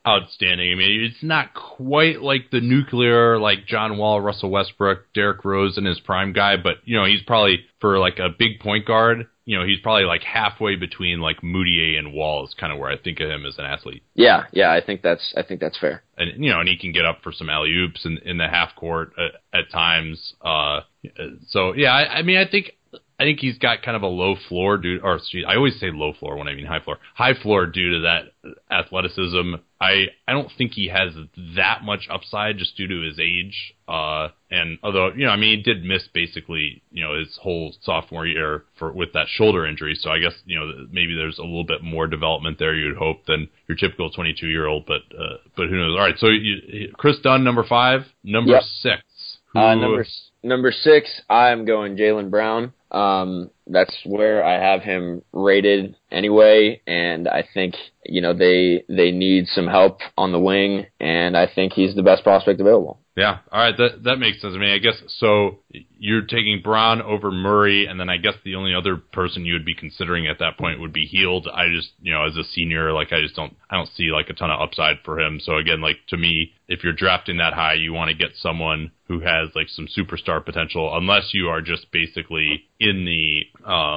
outstanding. I mean, it's not quite like the nuclear, like John Wall, Russell Westbrook, Derrick Rose in his prime guy, but, he's probably, for like a big point guard, he's probably like halfway between like Moutier and Wall is kind of where I think of him as an athlete. Yeah, I think that's fair. And, and he can get up for some alley-oops in the half court at times. So, yeah, I mean, I think he's got kind of a low floor I always say low floor when I mean high floor. High floor due to that athleticism. I don't think he has that much upside just due to his age. And although, he did miss basically, his whole sophomore year with that shoulder injury. So I guess, maybe there's a little bit more development there you'd hope than your typical 22-year-old, but who knows? All right. So Chris Dunn, number 5, number 6. Number 6, I'm going Jaylen Brown. That's where I have him rated anyway, and I think, they need some help on the wing, and I think he's the best prospect available. Yeah, all right, that makes sense. I mean, I guess, so you're taking Brown over Murray, and then I guess the only other person you would be considering at that point would be Hield. I just, as a senior, like, I don't see, like, a ton of upside for him. So, again, like, to me, if you're drafting that high, you want to get someone who has, like, some superstar potential, unless you are just basically in the,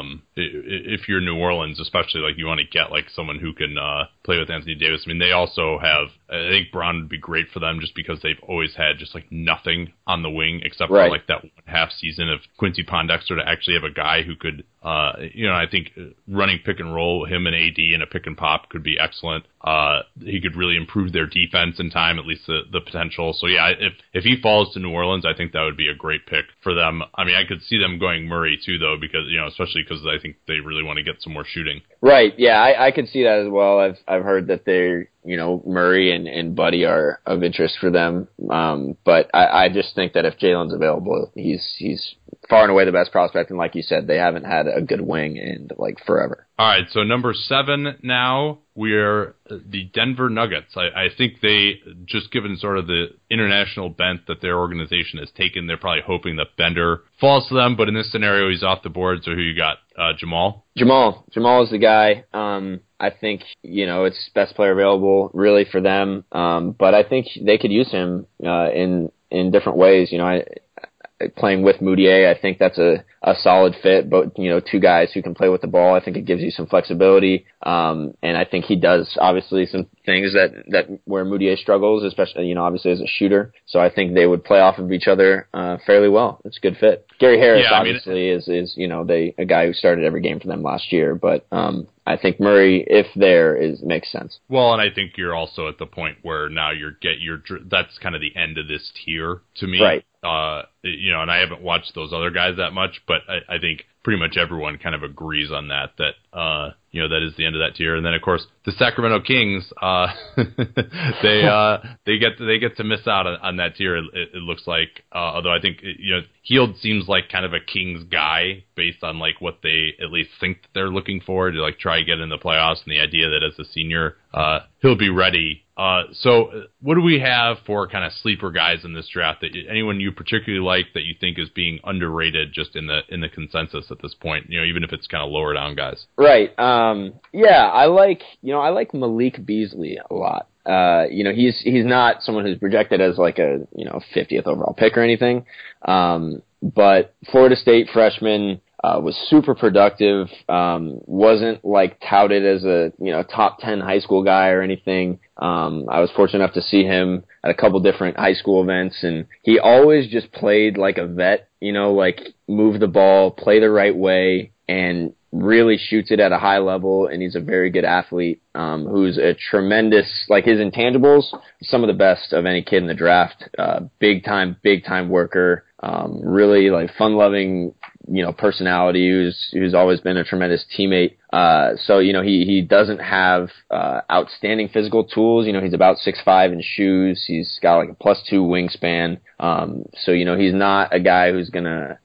if you're New Orleans, especially, like, you want to get, like, someone who can play with Anthony Davis. I mean, they also have, I think Brown would be great for them just because they've always had just, like, nothing on the wing except for, like, that 1/2 season of Quincy Pondexter to actually have a guy who could, I think running pick and roll, him and AD in a pick and pop could be excellent. He could really improve their defense in time, at least the potential. So yeah, if he falls to New Orleans, I think that would be a great pick for them. I mean, I could see them going Murray too, though, because, especially because I think they really want to get some more shooting. Right. Yeah, I could see that as well. I've heard that they're, Murray and Buddy are of interest for them. But I just think that if Jaylen's available, he's far and away the best prospect. And like you said, they haven't had a good wing in like forever. All right. So number 7 now, we're the Denver Nuggets. I think they, just given sort of the international bent that their organization has taken, they're probably hoping that Bender falls to them. But in this scenario, he's off the board. So who you got? Jamal? Jamal is the guy. I think, it's best player available really for them. But I think they could use him in different ways. Playing with Moutier, I think that's a solid fit, but, two guys who can play with the ball. I think it gives you some flexibility. And I think he does obviously some things that where Moutier struggles, especially, obviously as a shooter. So I think they would play off of each other, fairly well. It's a good fit. Gary Harris obviously is a guy who started every game for them last year, but, I think Murray, if there, makes sense. Well, and I think you're also at the point where now that's kind of the end of this tier to me. Right. And I haven't watched those other guys that much, but I think pretty much everyone kind of agrees on that that is the end of that tier. And then, of course, the Sacramento Kings, they get to miss out on that tier. It looks like, although I think Hield seems like kind of a Kings guy based on like what they at least think that they're looking for to like try to get in the playoffs, and the idea that as a senior he'll be ready. So what do we have for kind of sleeper guys in this draft? That anyone you particularly like that you think is being underrated just in the consensus at this point? Even if it's kind of lower down guys. Right. I like Malik Beasley a lot. He's not someone who's projected as like a 50th overall pick or anything. But Florida State freshman. Was super productive, wasn't like touted as a, top 10 high school guy or anything. I was fortunate enough to see him at a couple different high school events, and he always just played like a vet, like move the ball, play the right way, and really shoots it at a high level. And he's a very good athlete, who's a tremendous, like his intangibles, some of the best of any kid in the draft, big time worker, really like fun loving, personality who's always been a tremendous teammate. So, he doesn't have, outstanding physical tools. He's about 6'5" in shoes. He's got like a +2 wingspan. So, he's not a guy who's gonna,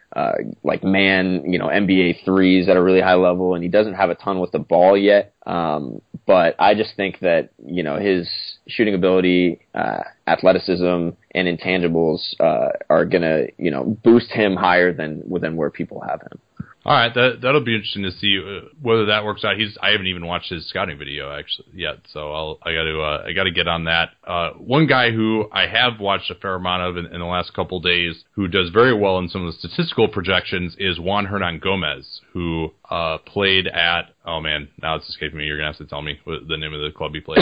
NBA threes at a really high level, and he doesn't have a ton with the ball yet. But I just think that, his shooting ability, athleticism, and intangibles, are gonna, boost him higher than where people have him. All right, that'll be interesting to see whether that works out. I haven't even watched his scouting video actually yet, so I got to get on that. One guy who I have watched a fair amount of in the last couple days, who does very well in some of the statistical projections, is Juan Hernan Gomez, who played at. Oh man, now it's escaping me. You're gonna have to tell me what the name of the club he played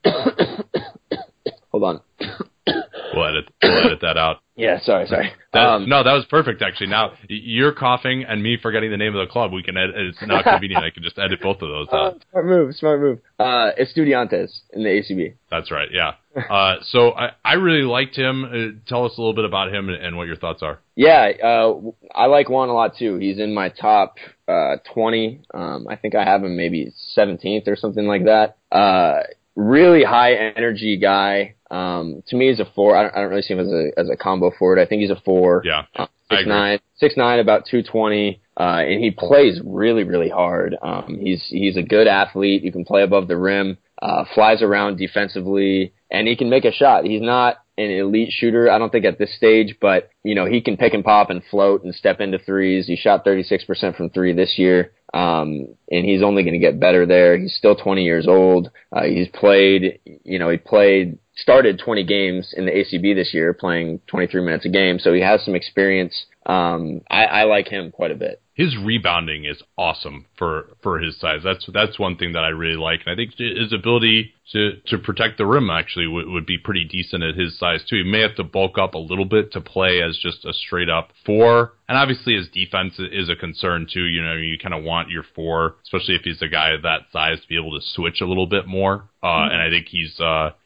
at. Hold on. We'll edit that out. Yeah, sorry. No, that was perfect, actually. Now, you're coughing and me forgetting the name of the club. We can edit. It's not convenient. I can just edit both of those out. Smart move. Estudiantes in the ACB. That's right, yeah. So I really liked him. Tell us a little bit about him and what your thoughts are. Yeah, I like Juan a lot, too. He's in my top 20. I think I have him maybe 17th or something like that. Really high energy guy. To me, he's a 4. I don't really see him as a combo forward. I think he's a 4. Yeah. 6'9", about 220, and he plays really, really hard. He's a good athlete. You can play above the rim, flies around defensively, and he can make a shot. He's not an elite shooter, I don't think, at this stage, but he can pick and pop and float and step into threes. He shot 36% from 3 this year. And he's only going to get better there. He's still 20 years old. He's played, started 20 games in the ACB this year, playing 23 minutes a game. So he has some experience. I like him quite a bit. His rebounding is awesome for his size. That's one thing that I really like. And I think his ability to protect the rim actually would be pretty decent at his size too. He may have to bulk up a little bit to play as just a straight up 4. And obviously his defense is a concern too. You kind of want your 4, especially if he's a guy of that size, to be able to switch a little bit more. And I think he's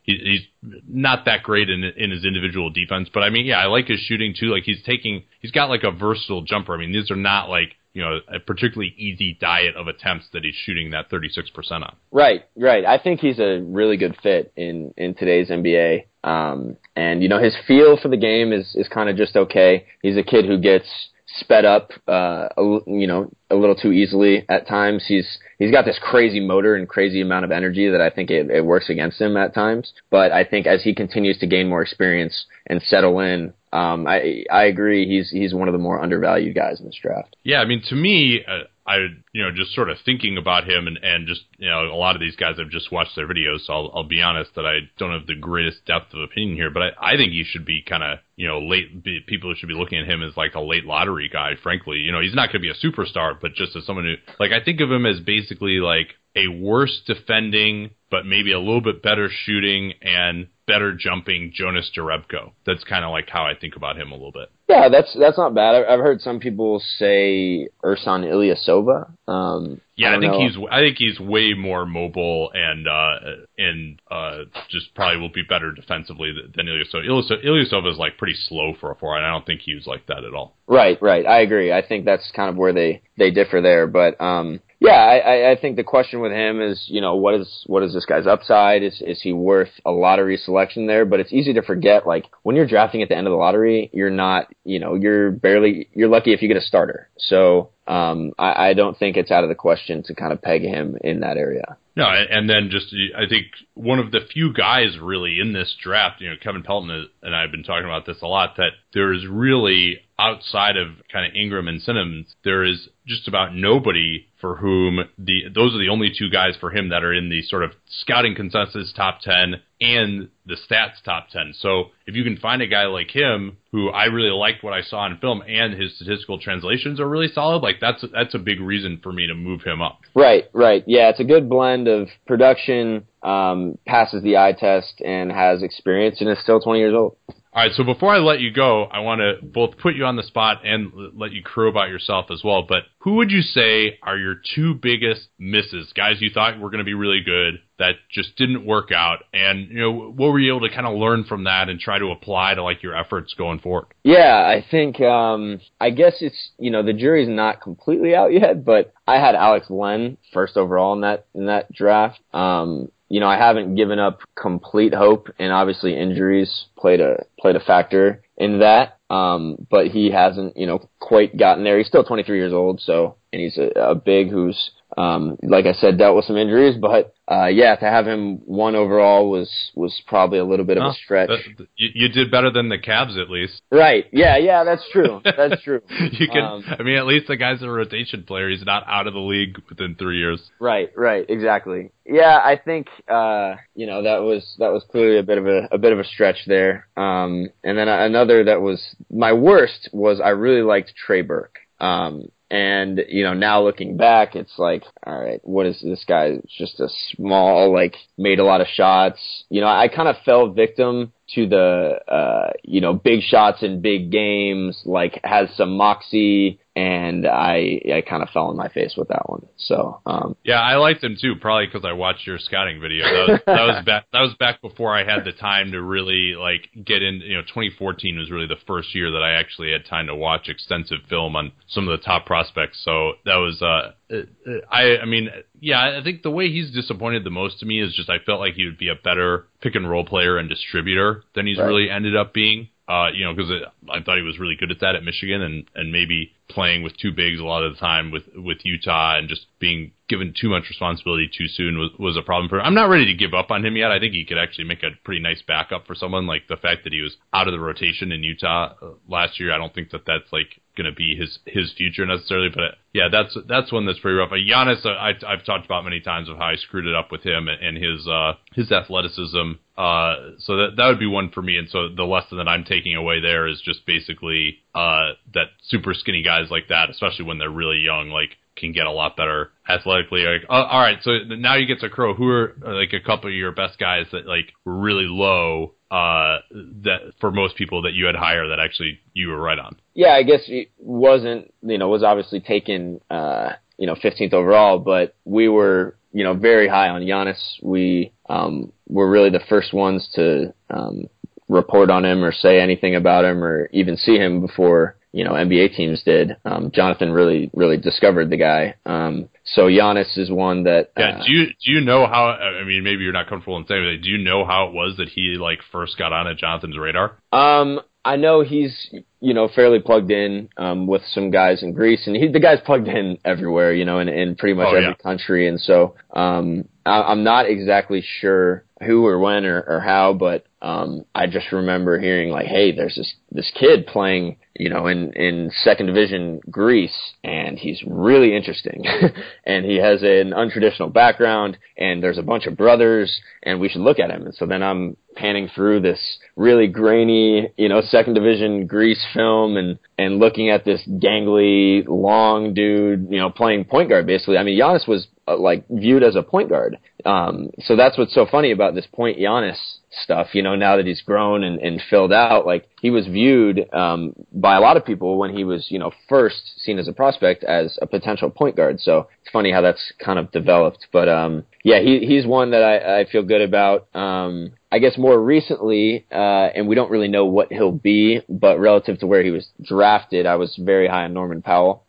not that great in his individual defense, but I mean, yeah, I like his shooting too. Like he's got like a versatile jumper. I mean, these are not like, a particularly easy diet of attempts that he's shooting that 36% on. Right. I think he's a really good fit in today's NBA. And his feel for the game is kind of just okay. He's a kid who gets sped up, a little too easily at times. He's got this crazy motor and crazy amount of energy that I think it works against him at times. But I think as he continues to gain more experience and settle in, I agree. He's one of the more undervalued guys in this draft. Yeah, I mean, to me, I just sort of thinking about him and just a lot of these guys I've just watched their videos, so I'll be honest that I don't have the greatest depth of opinion here, but I think he should be kind of late. People should be looking at him as like a late lottery guy. Frankly, he's not going to be a superstar, but just as someone who I think of him as basically like a worse defending, but maybe a little bit better shooting and better jumping Jonas Jerebko. That's kind of like how I think about him a little bit. Yeah, that's not bad. I've heard some people say Ersan Ilyasova. I think he's way more mobile and just probably will be better defensively than Ilyasova. Ilyasova is like pretty slow for a 4, and I don't think he was like that at all. Right. I agree. I think that's kind of where they differ there, but I think the question with him is, what is this guy's upside? Is he worth a lottery selection there? But it's easy to forget, like, when you're drafting at the end of the lottery, you're not, you're lucky if you get a starter. So, I don't think it's out of the question to kind of peg him in that area. No, and then just, I think one of the few guys really in this draft, Kevin Pelton and I have been talking about this a lot, that there is really, outside of kind of Ingram and Simmons, there is just about nobody for whom those are the only 2 guys for him that are in the sort of scouting consensus top 10 and the stats top 10. So if you can find a guy like him who I really liked what I saw in film and his statistical translations are really solid, like that's a big reason for me to move him up. Right. Yeah, it's a good blend of production, passes the eye test, and has experience, and is still 20 years old. All right, so before I let you go, I want to both put you on the spot and let you crow about yourself as well. But who would you say are your 2 biggest misses, guys you thought were going to be really good that just didn't work out? And, what were you able to kind of learn from that and try to apply to like your efforts going forward? Yeah, I think, I guess it's, the jury's not completely out yet, but I had Alex Len first overall in that draft. I haven't given up complete hope, and obviously injuries played a factor in that. But he hasn't, quite gotten there. He's still 23 years old, so, and he's a big who's, like I said, dealt with some injuries, but to have him 1 overall was probably a little bit of a stretch. You did better than the Cavs, at least. Right. Yeah, that's true. That's true. You can, at least the guy's a rotation player. He's not out of the league within 3 years. Right, exactly. Yeah, I think that was clearly a bit of a stretch there. And then another that was my worst was I really liked Trey Burke. And, now looking back, it's like, all right, what is this guy? It's just a small, made a lot of shots. I kind of fell victim to the, big shots in big games, has some moxie, and I kind of fell on my face with that one. So, yeah, I liked him too, probably because I watched your scouting video. That was back before I had the time to really get in. 2014 was really the first year that I actually had time to watch extensive film on some of the top prospects. So that was, I think the way he's disappointed the most to me is just I felt like he would be a better pick and roll player and distributor than he's really ended up being. Because I thought he was really good at that at Michigan, and maybe playing with two bigs a lot of the time with Utah and just being given too much responsibility too soon was a problem for him. I'm not ready to give up on him yet. I think he could actually make a pretty nice backup for someone. Like the fact that he was out of the rotation in Utah last year, I don't think that's going to be his future necessarily. But yeah, that's one that's pretty rough. Giannis, I've talked about many times of how I screwed it up with him and his athleticism. So that would be one for me. And so the lesson that I'm taking away there is just basically that super skinny guys like that, especially when they're really young, can get a lot better athletically. All right, so now you get to Crow. Who are a couple of your best guys that were really low that for most people that you had higher that actually you were right on? Yeah, I guess it wasn't, was obviously taken 15th overall, but we were very high on Giannis. We were really the first ones to report on him or say anything about him or even see him before NBA teams did. Jonathan really discovered the guy. So Giannis is one that. Yeah. Do you know how? I mean, maybe you're not comfortable in saying it. Do you know how it was that he first got on at Jonathan's radar? I know he's fairly plugged in with some guys in Greece, and the guy's plugged in everywhere, in pretty much every country. And so I'm not exactly sure who or when or how, but I just remember hearing hey, there's this kid playing in second division Greece, and he's really interesting, and he has an untraditional background, and there's a bunch of brothers, and we should look at him. And so then I'm panning through this really grainy, second division Greece film and looking at this gangly, long dude, playing point guard basically. I mean, Giannis was viewed as a point guard. So that's what's so funny about this point Giannis stuff, now that he's grown and filled out, he was viewed by a lot of people when he was, first seen as a prospect as a potential point guard. So it's funny how that's kind of developed. But he's one that I feel good about. I guess more recently, and we don't really know what he'll be, but relative to where he was drafted, I was very high on Norman Powell.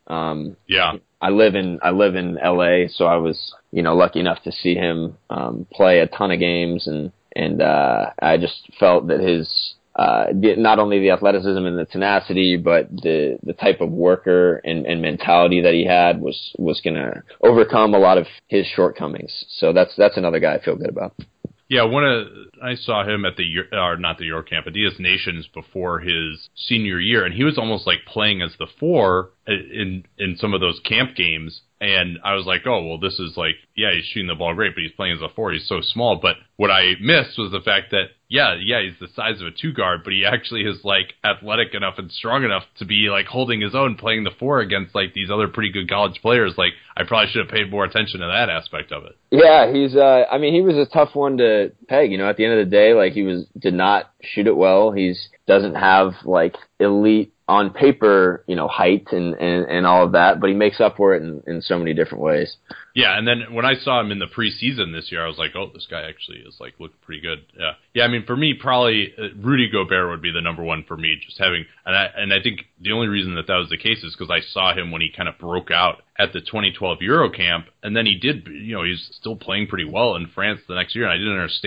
I live in LA, so I was, lucky enough to see him play a ton of games, and I just felt that his not only the athleticism and the tenacity, but the type of worker and mentality that he had was going to overcome a lot of his shortcomings. So that's another guy I feel good about. Yeah, I saw him at not the Eurocamp, Adidas Nations before his senior year, and he was almost playing as the 4 in some of those camp games. And I was like, oh, well, this is he's shooting the ball great, but he's playing as a 4. He's so small. But what I missed was the fact that, he's the size of a 2 guard, but he actually is athletic enough and strong enough to be holding his own, playing the 4 against these other pretty good college players. I probably should have paid more attention to that aspect of it. Yeah, he's, he was a tough one to peg, at the end of the day, he did not shoot it well. Doesn't have elite on paper, height and all of that, but he makes up for it in so many different ways. Yeah, and then when I saw him in the preseason this year, I was like, oh, this guy actually is looking pretty good. Yeah. I mean, for me, probably Rudy Gobert would be the number one for me. Just having, and I think the only reason that was the case is because I saw him when he kind of broke out at the 2012 Eurocamp, and then he did, he's still playing pretty well in France the next year, and I didn't understand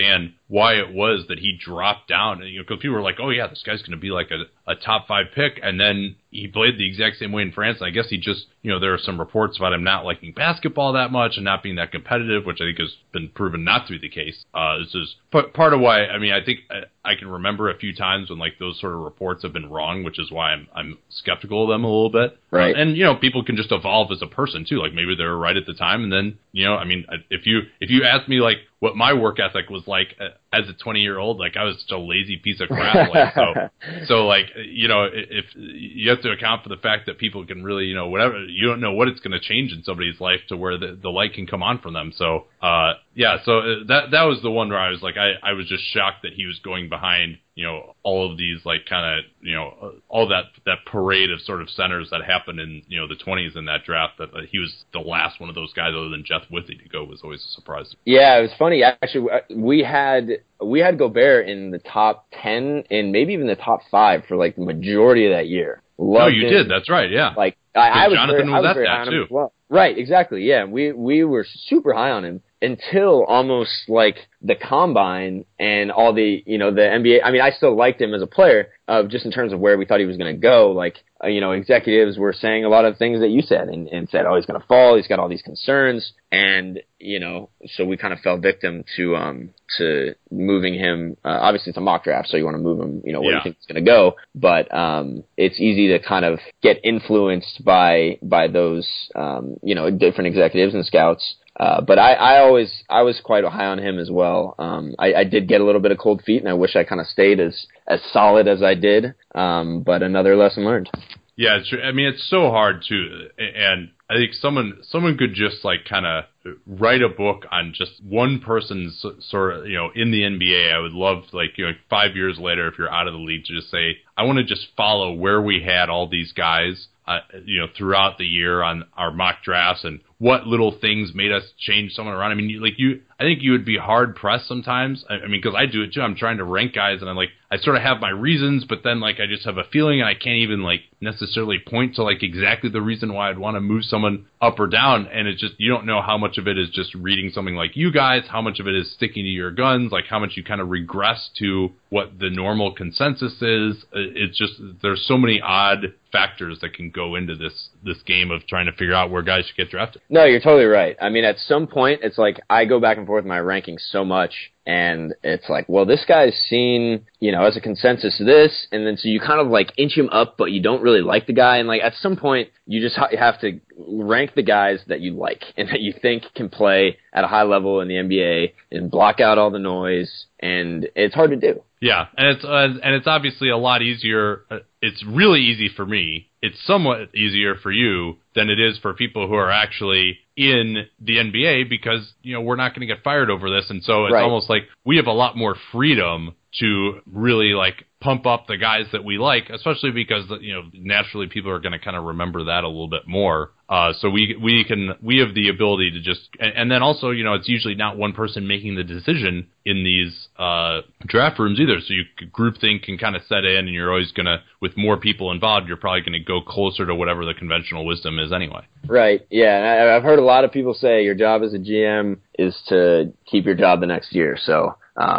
why it was that he dropped down. Because people were like, oh yeah, this guy's going to be like a top 5 pick, and then he played the exact same way in France. And I guess he just, there are some reports about him not liking basketball that much and not being that competitive, which I think has been proven not to be the case. This is part of why. I mean, I think I can remember a few times when like those sort of reports have been wrong, which is why I'm skeptical of them a little bit. Right. And people can just evolve as a person too. Like maybe they were right at the time, and then I mean, if you ask me like what my work ethic was like as a 20-year-old, like I was such a lazy piece of crap. Like, so like if you have to account for the fact that people can really whatever, you don't know what it's going to change in somebody's life to where the light can come on from them. So so that was the one where I was like I was just shocked that he was going behind all of these like kind of all that parade of sort of centers that happened in the 20s in that draft, that he was the last one of those guys other than Jeff Withey to go was always a surprise. Yeah, it was funny actually. We had Gobert in the top 10 and maybe even the top 5 for like the majority of that year. Loved you him. did. That's right. Yeah. Like I was Jonathan very, was I was very at high that on him too. as well. Right. Exactly. Yeah. We were super high on him until almost like the combine and all the the NBA. I mean, I still liked him as a player, just in terms of where we thought he was going to go. Like executives were saying a lot of things that you said and said, oh, he's going to fall. He's got all these concerns, and so we kind of fell victim to moving him. Obviously, it's a mock draft, so you want to move him, where you think he's going to go. But it's easy to kind of get influenced by those different executives and scouts. But I was quite high on him as well. I did get a little bit of cold feet, and I wish I kind of stayed as solid as I did. But another lesson learned. Yeah, it's true. I mean, it's so hard to, and I think someone could just like kind of write a book on just one person's sort of, in the NBA. I would love, like, 5 years later, if you're out of the league, to just say, I want to just follow where we had all these guys, throughout the year on our mock drafts and what little things made us change someone around. I mean, I think you would be hard pressed sometimes. I mean, because I do it too. I'm trying to rank guys, and I'm like, I sort of have my reasons, but then like I just have a feeling, and I can't even like necessarily point to like exactly the reason why I'd want to move someone up or down. And it's just, you don't know how much of it is just reading something like you guys, how much of it is sticking to your guns, like how much you kind of regress to what the normal consensus is. It's just, there's so many odd factors that can go into this game of trying to figure out where guys should get drafted. No, you're totally right. I mean, at some point, it's like I go back and forth in my rankings so much, and it's like, well, this guy's seen, as a consensus this, and then so you kind of like inch him up, but you don't really like the guy, and like at some point, you just have to rank the guys that you like and that you think can play at a high level in the NBA and block out all the noise, and it's hard to do. Yeah, and it's obviously a lot easier. It's really easy for me. It's somewhat easier for you than it is for people who are actually in the NBA, because we're not going to get fired over this, and so it's almost like we have a lot more freedom to really like pump up the guys that we like, especially because naturally people are going to kind of remember that a little bit more. So we have the ability to just, and then also it's usually not one person making the decision in these draft rooms either. So groupthink can kind of set in, and you're always gonna, with more people involved, you're probably going to go closer to whatever the conventional wisdom is anyway. Right. Yeah. And I've heard a lot of people say your job as a GM is to keep your job the next year. So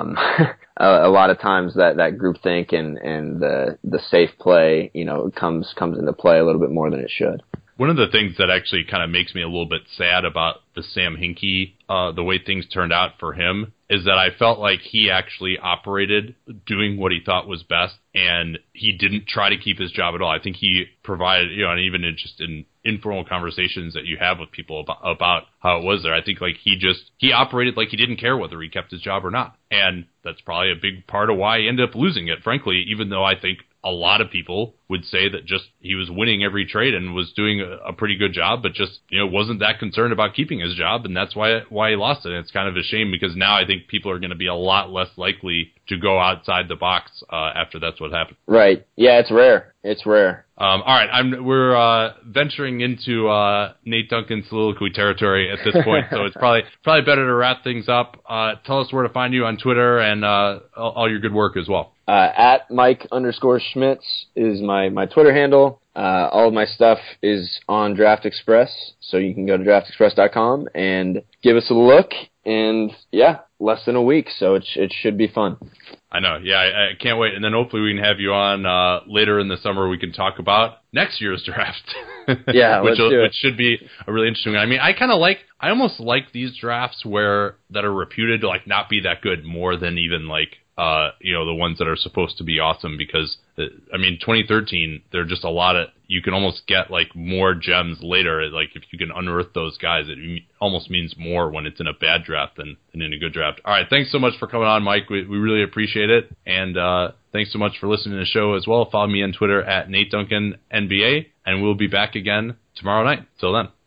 a lot of times that groupthink and the safe play, comes into play a little bit more than it should. One of the things that actually kind of makes me a little bit sad about the Sam Hinkie, the way things turned out for him, is that I felt like he actually operated doing what he thought was best, and he didn't try to keep his job at all. I think he provided, and even just in informal conversations that you have with people about how it was there, I think like he operated like he didn't care whether he kept his job or not. And that's probably a big part of why he ended up losing it, frankly, even though I think a lot of people would say that just he was winning every trade and was doing a pretty good job, but just wasn't that concerned about keeping his job, and that's why he lost it. And it's kind of a shame, because now I think people are going to be a lot less likely to go outside the box after that's what happened. Right. Yeah, it's rare. It's rare. All right, we're venturing into Nate Duncan soliloquy territory at this point, so it's probably better to wrap things up. Tell us where to find you on Twitter and all your good work as well. At Mike_Schmitz is my Twitter handle. All of my stuff is on Draft Express, so you can go to draftexpress.com and give us a look. and yeah, less than a week, so it should be fun. I know. Yeah, I can't wait. And then hopefully we can have you on later in the summer. We can talk about next year's draft. Yeah, which let's should be a really interesting one. I mean, I almost like these drafts that are reputed to like not be that good more than even like the ones that are supposed to be awesome, because 2013, there are just a lot of, you can almost get like more gems later. Like if you can unearth those guys, it almost means more when it's in a bad draft than in a good draft. All right. Thanks so much for coming on, Mike. We really appreciate it. And, thanks so much for listening to the show as well. Follow me on Twitter at Nate Duncan NBA, and we'll be back again tomorrow night. Till then.